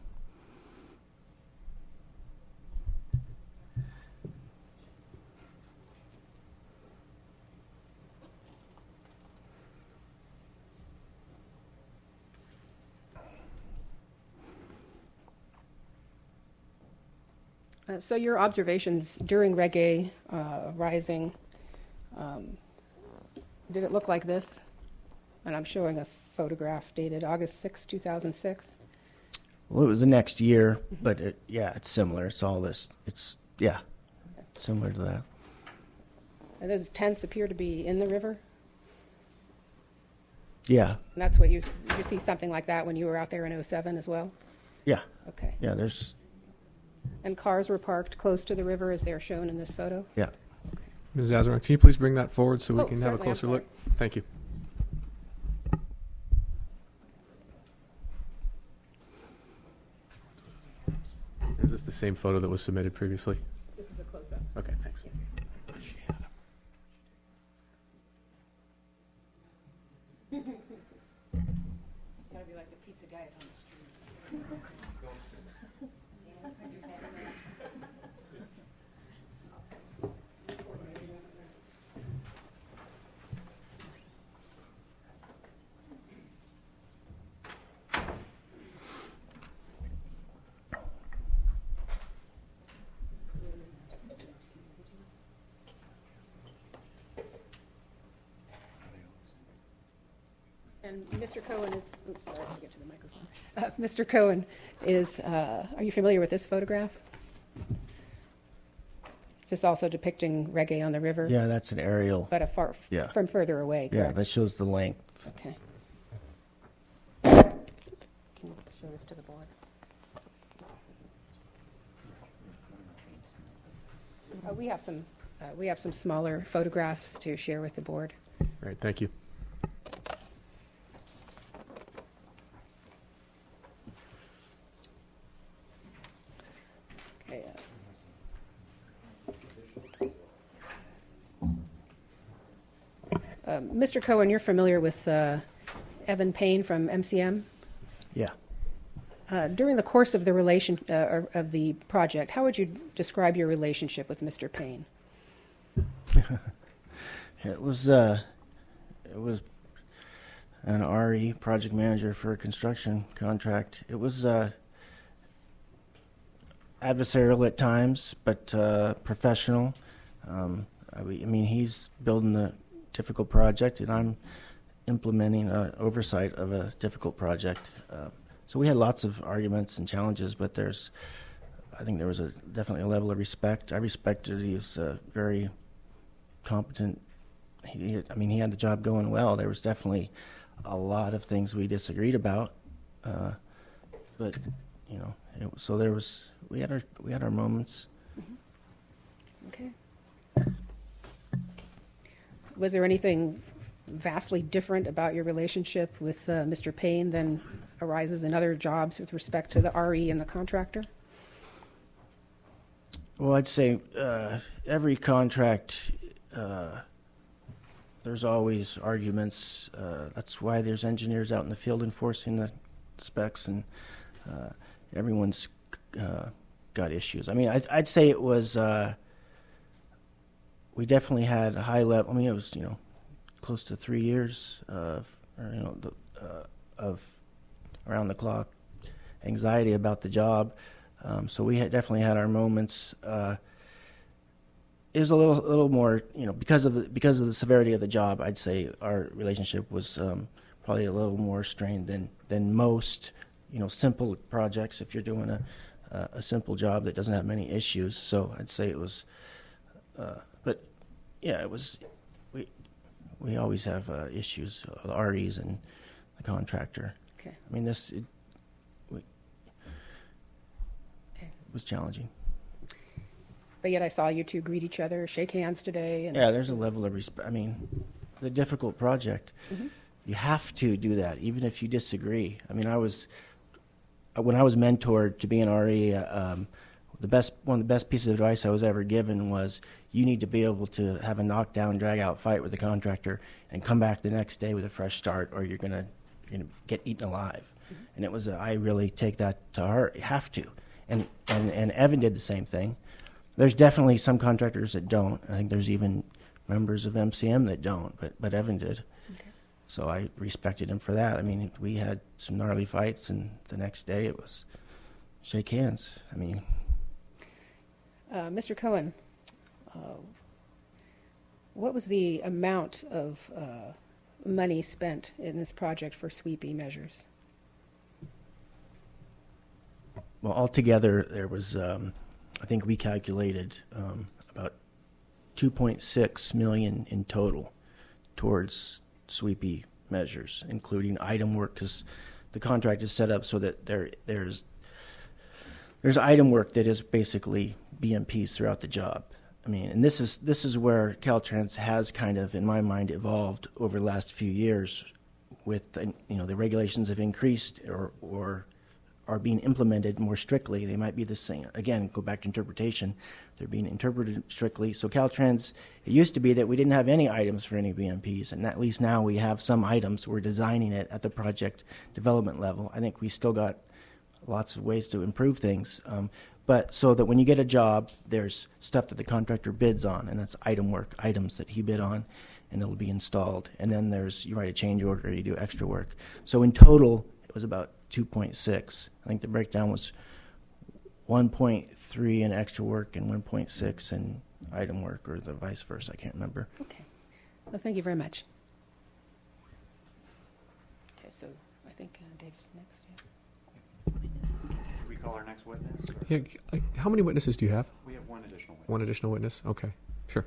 S1: Uh, so your observations during Reggae uh, Rising, um, did it look like this? And I'm showing a photograph dated August sixth, two thousand six.
S2: Well, it was the next year, but it, yeah, it's similar. It's all this, it's, yeah, okay. Similar to that.
S1: And those tents appear to be in the river?
S2: Yeah.
S1: And that's what you, did you see something like that when you were out there in oh seven as well?
S2: Yeah.
S1: Okay.
S2: Yeah, there's...
S1: And cars were parked close to the river as they're shown in this photo?
S2: Yeah.
S1: Okay.
S3: Miz Azeron, can you please bring that forward so we
S1: oh,
S3: can have a closer look? Thank you. Is this the same photo that was submitted previously?
S1: This is a close-up.
S3: Okay, thanks.
S1: Yes. Gotta be like the pizza guys on the street. And Mister Cohen is, oops, sorry, I have to get to the microphone. Uh, Mister Cohen is, uh, are you familiar with this photograph? Is this also depicting Reggae on the River?
S2: Yeah, that's an aerial.
S1: But a far, f-
S2: yeah.
S1: from further away, correct?
S2: Yeah, that shows the length.
S1: Okay. Can you show this to the board? Uh, we have some, uh, we have some smaller photographs to share with the board.
S3: All right, thank you.
S1: Okay. Uh, uh, Mister Cohen, you're familiar with uh, Evan Payne from M C M?
S2: Yeah.
S1: Uh, during the course of the relation uh, or of the project, how would you describe your relationship with Mister Payne?
S2: It was uh, it was an R E project manager for a construction contract. It was uh, adversarial at times, but uh, professional. Um, I, I mean, he's building a difficult project, and I'm implementing uh, oversight of a difficult project. Uh, so we had lots of arguments and challenges, but there's, I think there was a definitely a level of respect. I respected he was uh, very competent. He, I mean, he had the job going well. There was definitely a lot of things we disagreed about, uh, but you know, it, so there was we had our we had our moments.
S1: Mm-hmm. Okay. Was there anything vastly different about your relationship with uh, Mister Payne than arises in other jobs with respect to the R E and the contractor?
S2: Well, I'd say uh, every contract, uh, there's always arguments. Uh, that's why there's engineers out in the field enforcing the specs, and uh, everyone's uh, got issues. I mean, I, I'd say it was, uh, we definitely had a high level, I mean, it was, you know, close to three years of, or, you know, the, uh, of around-the-clock anxiety about the job. Um, so we had definitely had our moments. Uh, it was a little, a little more, you know, because of the, because of the severity of the job. I'd say our relationship was um, probably a little more strained than than most, you know, simple projects. If you're doing a uh, a simple job that doesn't have many issues, so I'd say it was. Uh, but yeah, it was. We we always have uh, issues, uh, the R Es and the contractor.
S1: Okay.
S2: I mean, this. It, It was challenging.
S1: But yet I saw you two greet each other, shake hands today. And
S2: yeah, there's a level of respect. I mean, the difficult project, mm-hmm. you have to do that, even if you disagree. I mean, I was, when I was mentored to be an R E, um, the best one of the best pieces of advice I was ever given was you need to be able to have a knockdown, drag-out fight with the contractor and come back the next day with a fresh start, or you're gonna you're gonna get eaten alive. Mm-hmm. And it was, a, I really take that to heart. You have to. And, and and Evan did the same thing. There's definitely some contractors that don't. I think there's even members of M C M that don't, but, but Evan did. Okay. So I respected him for that. I mean, we had some gnarly fights, and the next day it was shake hands. I mean.
S1: Uh, Mister Cohen, uh, what was the amount of uh, money spent in this project for sweepy measures?
S2: Well, altogether, there was, um, I think we calculated um, about two point six million dollars in total towards sweepy measures, including item work, because the contract is set up so that there there's there's item work that is basically B M Ps throughout the job. I mean, and this is this is where Caltrans has kind of, in my mind, evolved over the last few years. With you know the regulations have increased or or are being implemented more strictly. They might be the same. Again, go back to interpretation. They're being interpreted strictly. So Caltrans, it used to be that we didn't have any items for any B M Ps, and at least now we have some items. We're designing it at the project development level. I think we still got lots of ways to improve things. Um, but so that when you get a job, there's stuff that the contractor bids on, and that's item work, items that he bid on, and it'll be installed. And then there's, you write a change order, you do extra work. So in total, it was about two point six. I think the breakdown was one point three in extra work and one point six in item work, or the vice versa. I can't remember.
S1: Okay. Well, thank you very much. Okay, so I think uh, Dave's next. Yeah.
S4: Should we call our next witness? Or?
S3: Yeah. uh, How many witnesses do you have?
S4: We have one additional witness.
S3: One additional witness? Okay. Sure.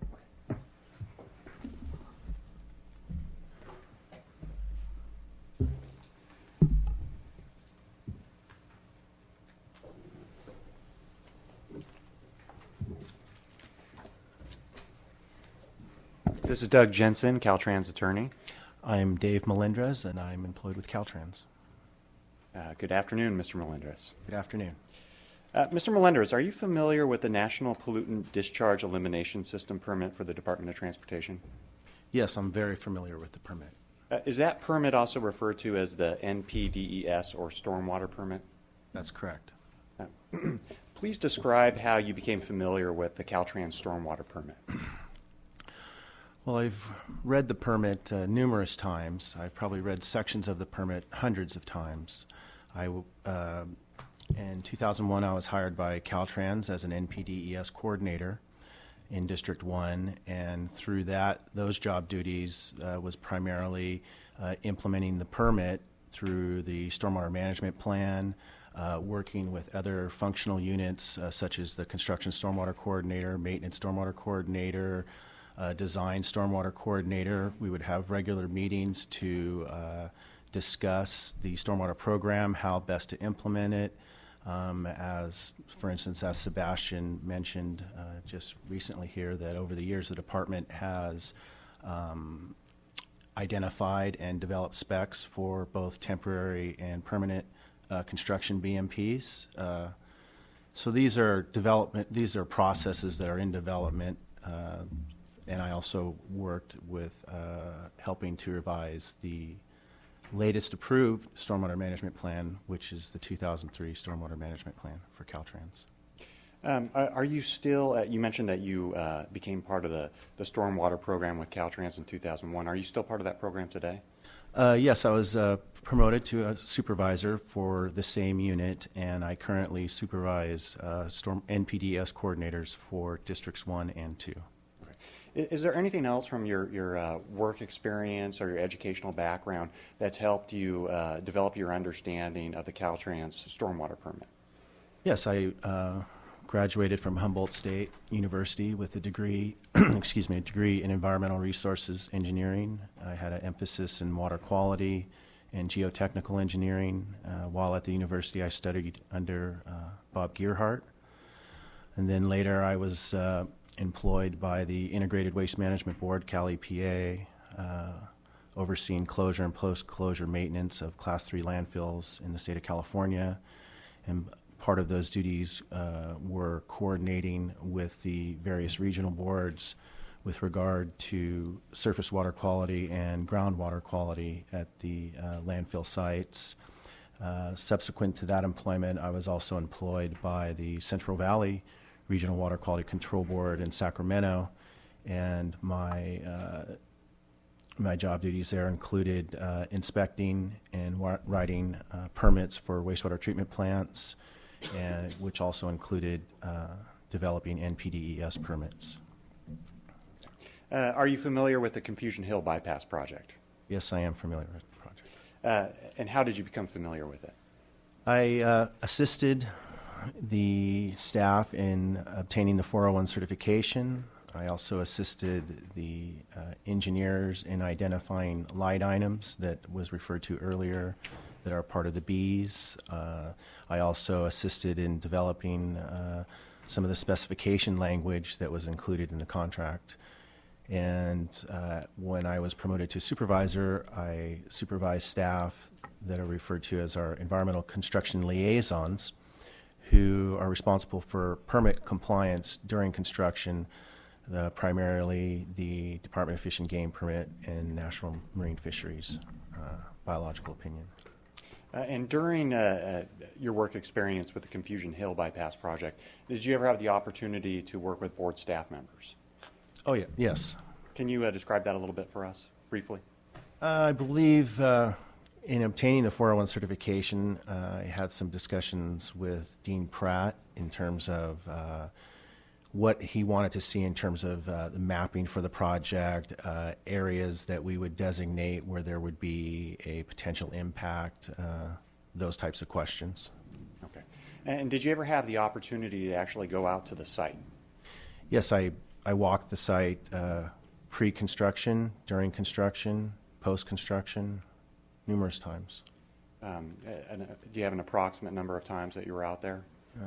S4: This is Doug Jensen, Caltrans attorney.
S5: I'm Dave Melendrez, and I'm employed with Caltrans.
S4: Uh, good afternoon, Mister Melendrez.
S5: Good afternoon.
S4: Uh, Mister Melendrez, are you familiar with the National Pollutant Discharge Elimination System permit for the Department of Transportation?
S5: Yes, I'm very familiar with the permit.
S4: Uh, is that permit also referred to as the N P D E S or stormwater permit?
S5: That's correct.
S4: Uh, please describe how you became familiar with the Caltrans stormwater permit.
S5: Well, I've read the permit uh, numerous times. I've probably read sections of the permit hundreds of times. I, uh, in two thousand one, I was hired by Caltrans as an N P D E S coordinator, in District one, and through that, those job duties uh, was primarily uh, implementing the permit through the stormwater management plan, uh, working with other functional units uh, such as the construction stormwater coordinator, maintenance stormwater coordinator, uh, design stormwater coordinator. We would have regular meetings to uh, discuss the stormwater program, how best to implement it. Um, as, for instance, as Sebastian mentioned uh, just recently here, that over the years the department has um, identified and developed specs for both temporary and permanent uh, construction B M Ps. Uh, so these are development; these are processes that are in development, uh, and I also worked with uh, helping to revise the latest approved stormwater management plan, which is the two thousand three stormwater management plan for Caltrans.
S4: Um, are, are you still, uh, you mentioned that you uh, became part of the, the stormwater program with Caltrans in two thousand one. Are you still part of that program today?
S5: Uh, yes, I was uh, promoted to a supervisor for the same unit, and I currently supervise uh, storm N P D E S coordinators for districts one and two.
S4: Is there anything else from your, your uh, work experience or your educational background that's helped you uh, develop your understanding of the Caltrans stormwater permit?
S5: Yes, I uh, graduated from Humboldt State University with a degree, excuse me, a degree in environmental resources engineering. I had an emphasis in water quality and geotechnical engineering. Uh, while at the university, I studied under uh, Bob Gearhart. And then later I was uh, employed by the Integrated Waste Management Board, Cal E P A, uh, overseeing closure and post-closure maintenance of Class three landfills in the state of California. And part of those duties uh, were coordinating with the various regional boards with regard to surface water quality and groundwater quality at the uh, landfill sites. Uh, subsequent to that employment, I was also employed by the Central Valley Regional Water Quality Control Board in Sacramento, and my uh, my job duties there included uh, inspecting and wa- writing uh, permits for wastewater treatment plants, and which also included uh, developing N P D E S permits.
S4: Uh, are you familiar with the Confusion Hill Bypass project?
S5: Yes, I am familiar with the project.
S4: Uh, and how did you become familiar with it?
S5: I uh, assisted the staff in obtaining the four oh one certification. I also assisted the uh, engineers in identifying light items that was referred to earlier that are part of the Bs. Uh, I also assisted in developing uh, some of the specification language that was included in the contract. And uh, when I was promoted to supervisor, I supervised staff that are referred to as our environmental construction liaisons, who are responsible for permit compliance during construction, the, primarily the Department of Fish and Game permit and National Marine Fisheries uh, biological opinion.
S4: Uh, and during uh, uh, your work experience with the Confusion Hill Bypass project, did you ever have the opportunity to work with board staff members?
S5: Oh, yeah, yes.
S4: Can you uh, describe that a little bit for us, briefly?
S5: Uh, I believe uh, in obtaining the four oh one certification, uh, I had some discussions with Dean Pratt in terms of uh, what he wanted to see in terms of uh, the mapping for the project, uh, areas that we would designate where there would be a potential impact, uh, those types of questions.
S4: Okay. And did you ever have the opportunity to actually go out to the site?
S5: Yes, I, I walked the site uh, pre-construction, during construction, post-construction, numerous times.
S4: Um, and, uh, do you have an approximate number of times that you were out there?
S5: Uh,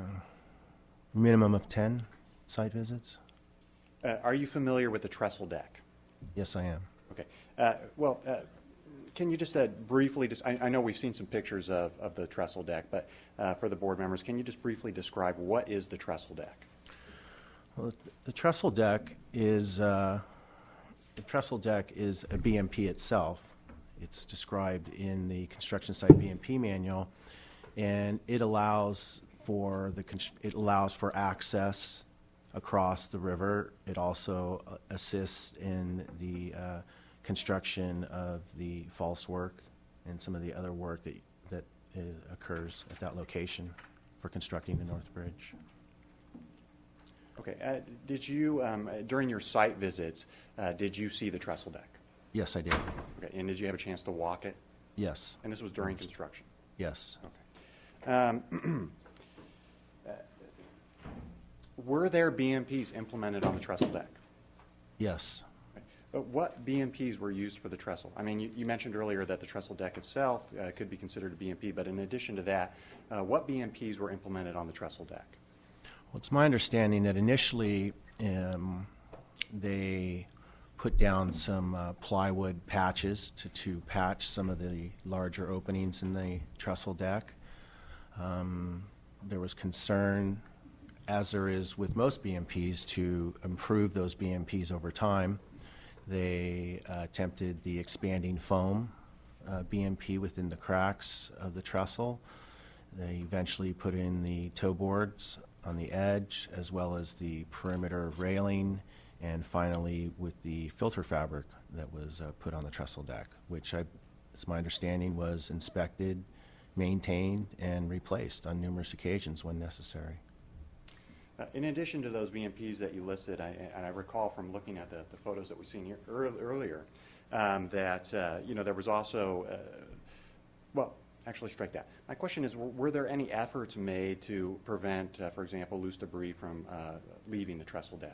S5: minimum of ten site visits.
S4: Uh, are you familiar with the trestle deck?
S5: Yes, I am.
S4: Okay. Uh, well, uh, can you just uh, briefly, just, I, I know we've seen some pictures of, of the trestle deck, but uh, for the board members, can you just briefly describe what is the trestle deck?
S5: Well, the trestle deck is uh, the trestle deck is a B M P itself. It's described in the construction site B M P manual, and it allows for the it allows for access across the river. It also uh, assists in the uh, construction of the false work and some of the other work that that is, occurs at that location for constructing the North Bridge.
S4: Okay. Uh, did you, um, during your site visits, uh, did you see the trestle deck?
S5: Yes, I did.
S4: Okay. And did you have a chance to walk it?
S5: Yes.
S4: And this was during construction?
S5: Yes.
S4: Okay. Um, uh, were there B M Ps implemented on the trestle deck?
S5: Yes.
S4: Okay. But what B M Ps were used for the trestle? I mean, you, you mentioned earlier that the trestle deck itself uh, could be considered a B M P, but in addition to that, uh, what B M Ps were implemented on the trestle deck?
S5: Well, it's my understanding that initially um, they put down some uh, plywood patches to, to patch some of the larger openings in the trestle deck. Um, there was concern, as there is with most B M Ps, to improve those B M Ps over time. They uh, attempted the expanding foam uh, B M P within the cracks of the trestle. They eventually put in the toe boards on the edge, as well as the perimeter railing, and finally with the filter fabric that was uh, put on the trestle deck, which I, it's my understanding was inspected, maintained, and replaced on numerous occasions when necessary.
S4: Uh, in addition to those B M Ps that you listed, I, and I recall from looking at the, the photos that we've seen here earl- earlier, um, that uh, you know there was also, uh, well, actually strike that. My question is, were, were there any efforts made to prevent, uh, for example, loose debris from uh, leaving the trestle deck?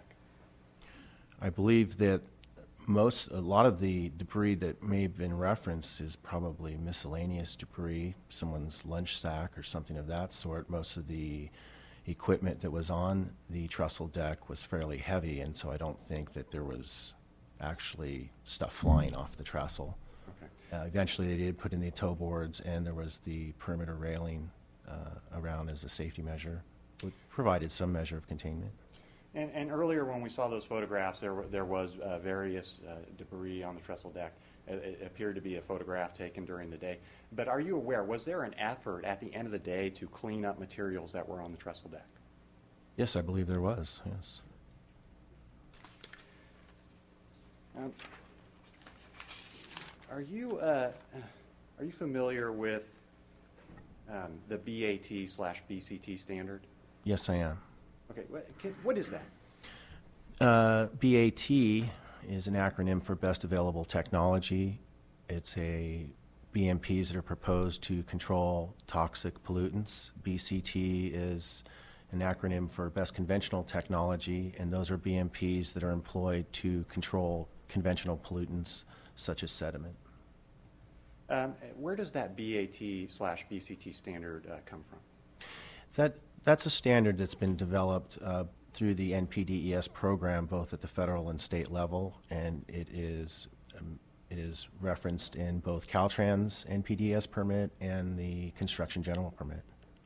S5: I believe that most, a lot of the debris that may have been referenced is probably miscellaneous debris, someone's lunch sack or something of that sort. Most of the equipment that was on the trestle deck was fairly heavy, and so I don't think that there was actually stuff flying off the trestle.
S4: Okay.
S5: Uh, eventually they did put in the toe boards, and there was the perimeter railing uh, around as a safety measure, which provided some measure of containment.
S4: And, and earlier when we saw those photographs, there, were, there was uh, various uh, debris on the trestle deck. It, it appeared to be a photograph taken during the day. But are you aware, was there an effort at the end of the day to clean up materials that were on the trestle deck?
S5: Yes, I believe there was, yes.
S4: Um, are you uh, are you familiar with um, the B A T slash B C T standard?
S5: Yes, I am.
S4: Okay, what, can, what is that?
S5: Uh, B A T is an acronym for Best Available Technology. It's a B M Ps that are proposed to control toxic pollutants. B C T is an acronym for Best Conventional Technology, and those are B M Ps that are employed to control conventional pollutants such as sediment.
S4: Um, where does that B A T slash B C T standard uh, come from?
S5: That That's a standard that's been developed uh, through the N P D E S program, both at the federal and state level, and it is um, it is referenced in both Caltrans N P D E S permit and the construction general permit.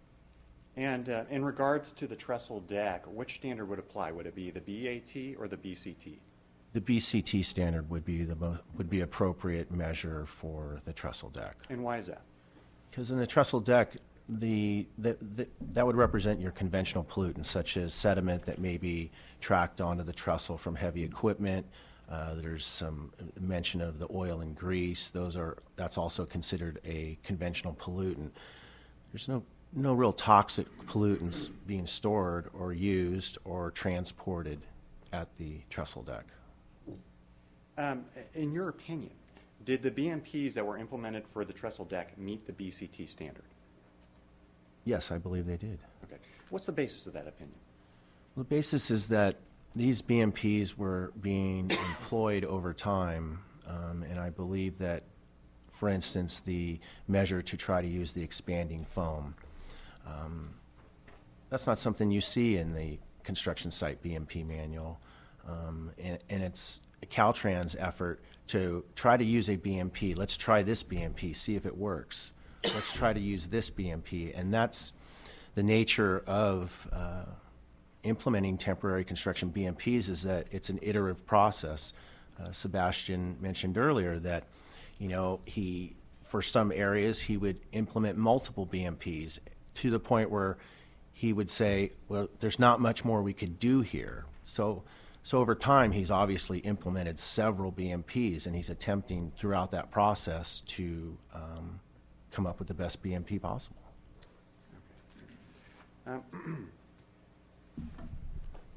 S4: And uh, in regards to the trestle deck, which standard would apply? Would it be the B A T or the B C T?
S5: The B C T standard would be the mo- would be appropriate measure for the trestle deck.
S4: And why is that?
S5: Because in the trestle deck, The, the, the, that would represent your conventional pollutants, such as sediment that may be tracked onto the trestle from heavy equipment. Uh, there's some mention of the oil and grease. Those are that's also considered a conventional pollutant. There's no no real toxic pollutants being stored or used or transported at the trestle deck.
S4: Um, in your opinion, did the B M Ps that were implemented for the trestle deck meet the B C T standard?
S5: Yes, I believe they did.
S4: Okay. What's the basis of that opinion?
S5: Well, the basis is that these B M Ps were being employed over time, um, and I believe that, for instance, the measure to try to use the expanding foam, um, that's not something you see in the construction site B M P manual, um, and, and it's a Caltrans effort to try to use a B M P. Let's try this B M P, see if it works. Let's try to use this B M P, and that's the nature of uh, implementing temporary construction B M Ps, is that it's an iterative process. Uh, Sebastian mentioned earlier that, you know, he, for some areas, he would implement multiple B M Ps to the point where he would say, well, there's not much more we could do here. So, so over time, he's obviously implemented several B M Ps, and he's attempting throughout that process to um, come up with the best B M P possible.
S4: Um,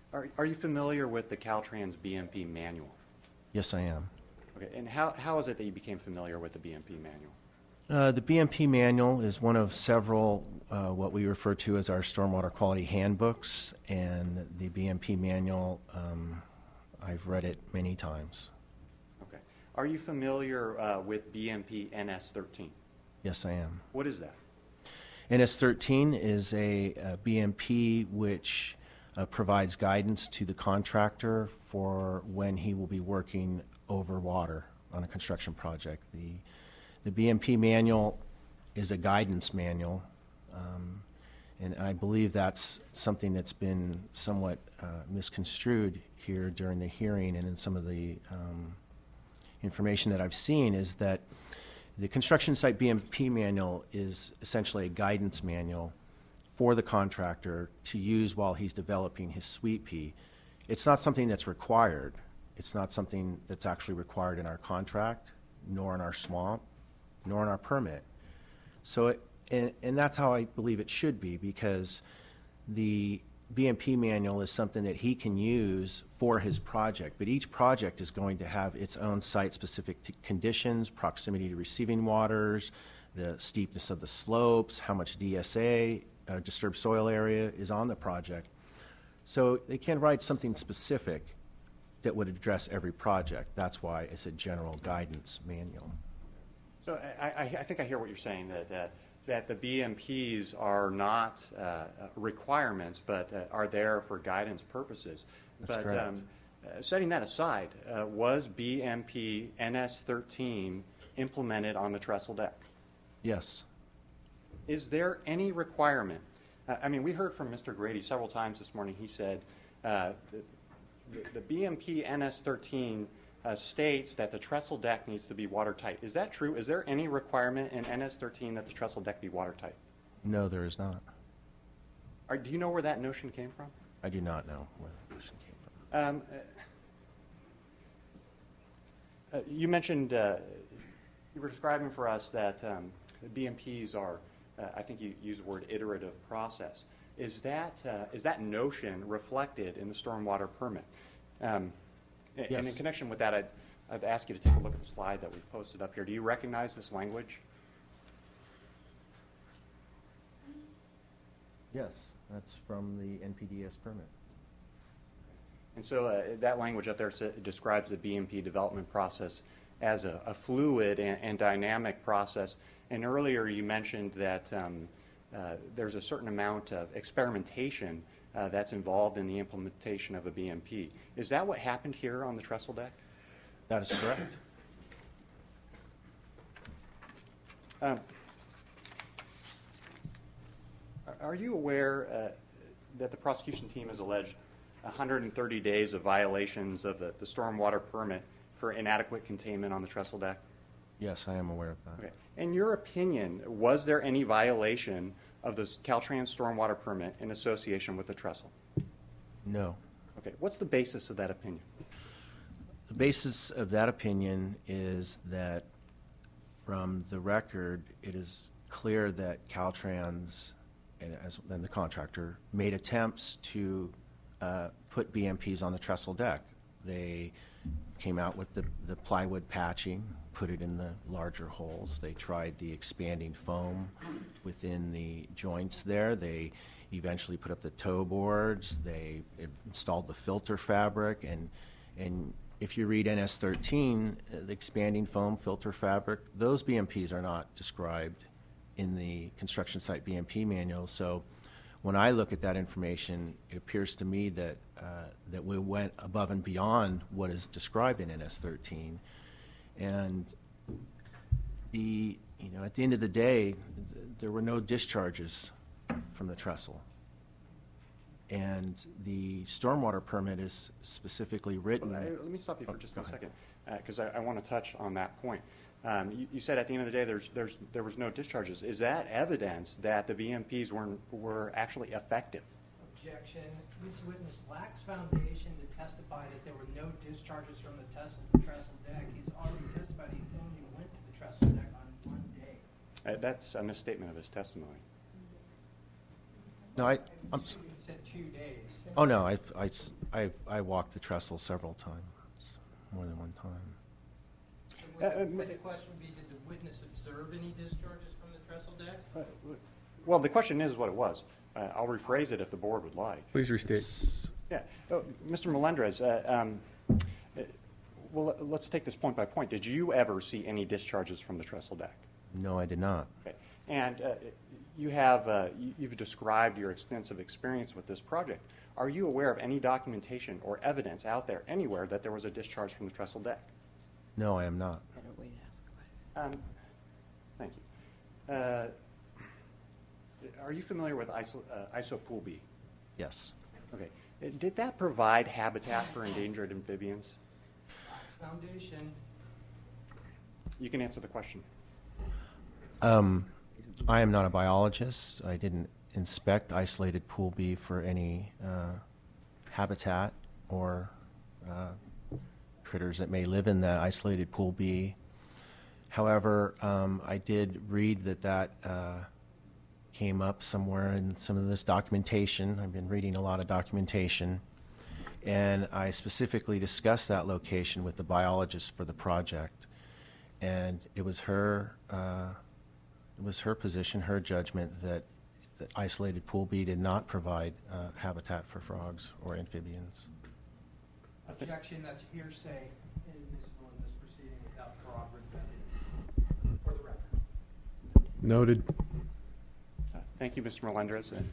S4: Are, are you familiar with the Caltrans B M P manual?
S5: Yes, I am.
S4: Okay, and how, how is it that you became familiar with the B M P manual?
S5: Uh, the B M P manual is one of several uh, what we refer to as our stormwater quality handbooks, and the B M P manual, um, I've read it many times.
S4: Okay. Are you familiar uh, with B M P N S thirteen?
S5: Yes, I am.
S4: What is that?
S5: N S thirteen is a, a B M P which uh, provides guidance to the contractor for when he will be working over water on a construction project. The, the B M P manual is a guidance manual, um, and I believe that's something that's been somewhat uh, misconstrued here during the hearing and in some of the um, information that I've seen is that the construction site B M P manual is essentially a guidance manual for the contractor to use while he's developing his sweet pea. It's not something that's required. It's not something that's actually required in our contract, nor in our swamp, nor in our permit. So, it, and, and that's how I believe it should be, because the B M P manual is something that he can use for his project, but each project is going to have its own site-specific t- conditions, proximity to receiving waters, the steepness of the slopes, how much D S A, uh, disturbed soil area, is on the project. So they can't write something specific that would address every project. That's why it's a general guidance manual.
S4: So I, I, I think I hear what you're saying, that, that, that the B M Ps are not uh, requirements, but uh, are there for guidance purposes.
S5: That's
S4: but
S5: correct.
S4: Um, uh, setting that aside, uh, was B M P N S thirteen implemented on the trestle deck?
S5: Yes.
S4: Is there any requirement? Uh, I mean, we heard from Mister Grady several times this morning. He said uh, the, the, the B M P N S thirteen uh, states that the trestle deck needs to be watertight. Is that true? Is there any requirement in N S thirteen that the trestle deck be watertight?
S5: No, there is not.
S4: Or do you know where that notion came from?
S5: I do not know where the question came from.
S4: Um, uh, uh, you mentioned, uh, you were describing for us that um, B M Ps are, uh, I think you used the word iterative process. Is that, uh, is that notion reflected in the stormwater permit? Um,
S5: Yes.
S4: And in connection with that, I'd, I'd ask you to take a look at the slide that we've posted up here. Do you recognize this language?
S5: Yes, that's from the N P D S permit.
S4: And so uh, that language up there s- describes the B M P development process as a, a fluid and, and dynamic process. And earlier you mentioned that um, uh, there's a certain amount of experimentation uh, that's involved in the implementation of a B M P. Is that what happened here on the trestle deck?
S5: That is correct.
S4: Um, are- are you aware uh, that the prosecution team has alleged one hundred thirty days of violations of the, the stormwater permit for inadequate containment on the trestle deck?
S5: Yes, I am aware of that.
S4: Okay. In your opinion, was there any violation of the Caltrans stormwater permit in association with the trestle?
S5: No.
S4: Okay. What's the basis of that opinion?
S5: The basis of that opinion is that from the record, it is clear that Caltrans, and, as, and the contractor, made attempts to uh, put B M Ps on the trestle deck. They came out with the, the plywood patching, put it in the larger holes. They tried the expanding foam within the joints there. They eventually put up the toe boards. They installed the filter fabric. And, and if you read N S thirteen, uh, the expanding foam filter fabric, those B M Ps are not described in the construction site B M P manual. So when I look at that information, it appears to me that uh, that we went above and beyond what is described in N S thirteen. And the, you know, at the end of the day, th- there were no discharges from the trestle. And the stormwater permit is specifically written.
S4: Well, I- let me stop you for
S5: Oh,
S4: just
S5: go
S4: one
S5: ahead.
S4: second, because I, I want to touch on that point. Um, you, you said at the end of the day there's, there's, there was no discharges. Is that evidence that the B M Ps were, were actually effective?
S6: Objection. This witness lacks foundation to testify that there were no discharges from the trestle, trestle deck. He's already testified he only went to the trestle deck on one day.
S4: Uh, that's a misstatement of his testimony.
S5: No, I, I'm,
S6: You
S5: s-
S6: said two days.
S5: oh no, I've, I, s- I've, I walked the trestle several times, more than one time.
S6: So would,
S4: Uh, uh,
S6: would the question be, did the witness observe any discharges from the trestle deck?
S4: Well, the question is what it was. Uh, I'll rephrase it if the board would like.
S3: Please restate.
S5: It's-
S4: Yeah. Oh, Mister Melendrez, uh, um, uh, well, let- let's take this point by point. Did you ever see any discharges from the trestle deck?
S5: No, I did not.
S4: Okay. And uh, you have, uh, you- you've described your extensive experience with this project. Are you aware of any documentation or evidence out there anywhere that there was a discharge from the trestle deck?
S5: No, I am not.
S4: Um, Thank you. Uh, Are you familiar with I S O, uh, I S O Pool B?
S5: Yes.
S4: Okay. Uh, Did that provide habitat for endangered amphibians?
S6: Foundation,
S4: You can answer the question.
S5: Um, I am not a biologist. I didn't inspect isolated pool B for any uh, habitat or uh, critters that may live in that isolated pool B. However, um, I did read that that uh, came up somewhere in some of this documentation. I've been reading a lot of documentation, and I specifically discussed that location with the biologist for the project, and it was her. Uh, It was her position, her judgment, that the isolated pool B did not provide uh, habitat for frogs or amphibians.
S4: I think-
S6: objection, that's hearsay, inadmissible in this proceeding without corroborative evidence, for the record.
S3: Noted.
S4: Uh, Thank you, Mister Melendrez. Uh,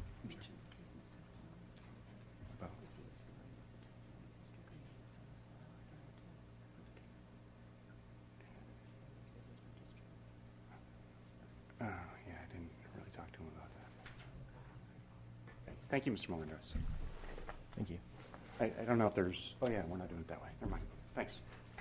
S4: Oh, yeah, I didn't really talk to him about that. Okay. Thank you, Mister Melendrez.
S5: Thank you.
S4: I, I don't know if there's, oh yeah, we're not doing it that way. Never mind. Thanks.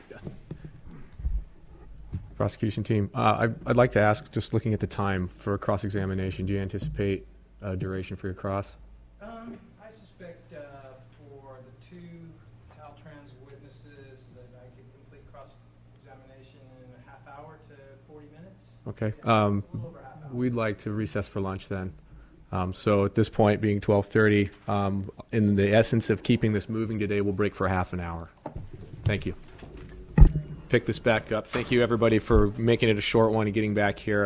S3: Prosecution team, uh, I'd, I'd like to ask, just looking at the time for cross-examination, do you anticipate uh, duration for your cross?
S6: Um, I suspect, uh, for the two Caltrans witnesses that I could complete cross-examination in a half hour to forty minutes.
S3: Okay.
S6: Yeah,
S3: Um,
S6: a little over a half hour.
S3: We'd like to recess for lunch then. Um, so at this point, being twelve thirty, um, in the essence of keeping this moving today, we'll break for half an hour. Thank you. Pick this back up. Thank you, everybody, for making it a short one and getting back here.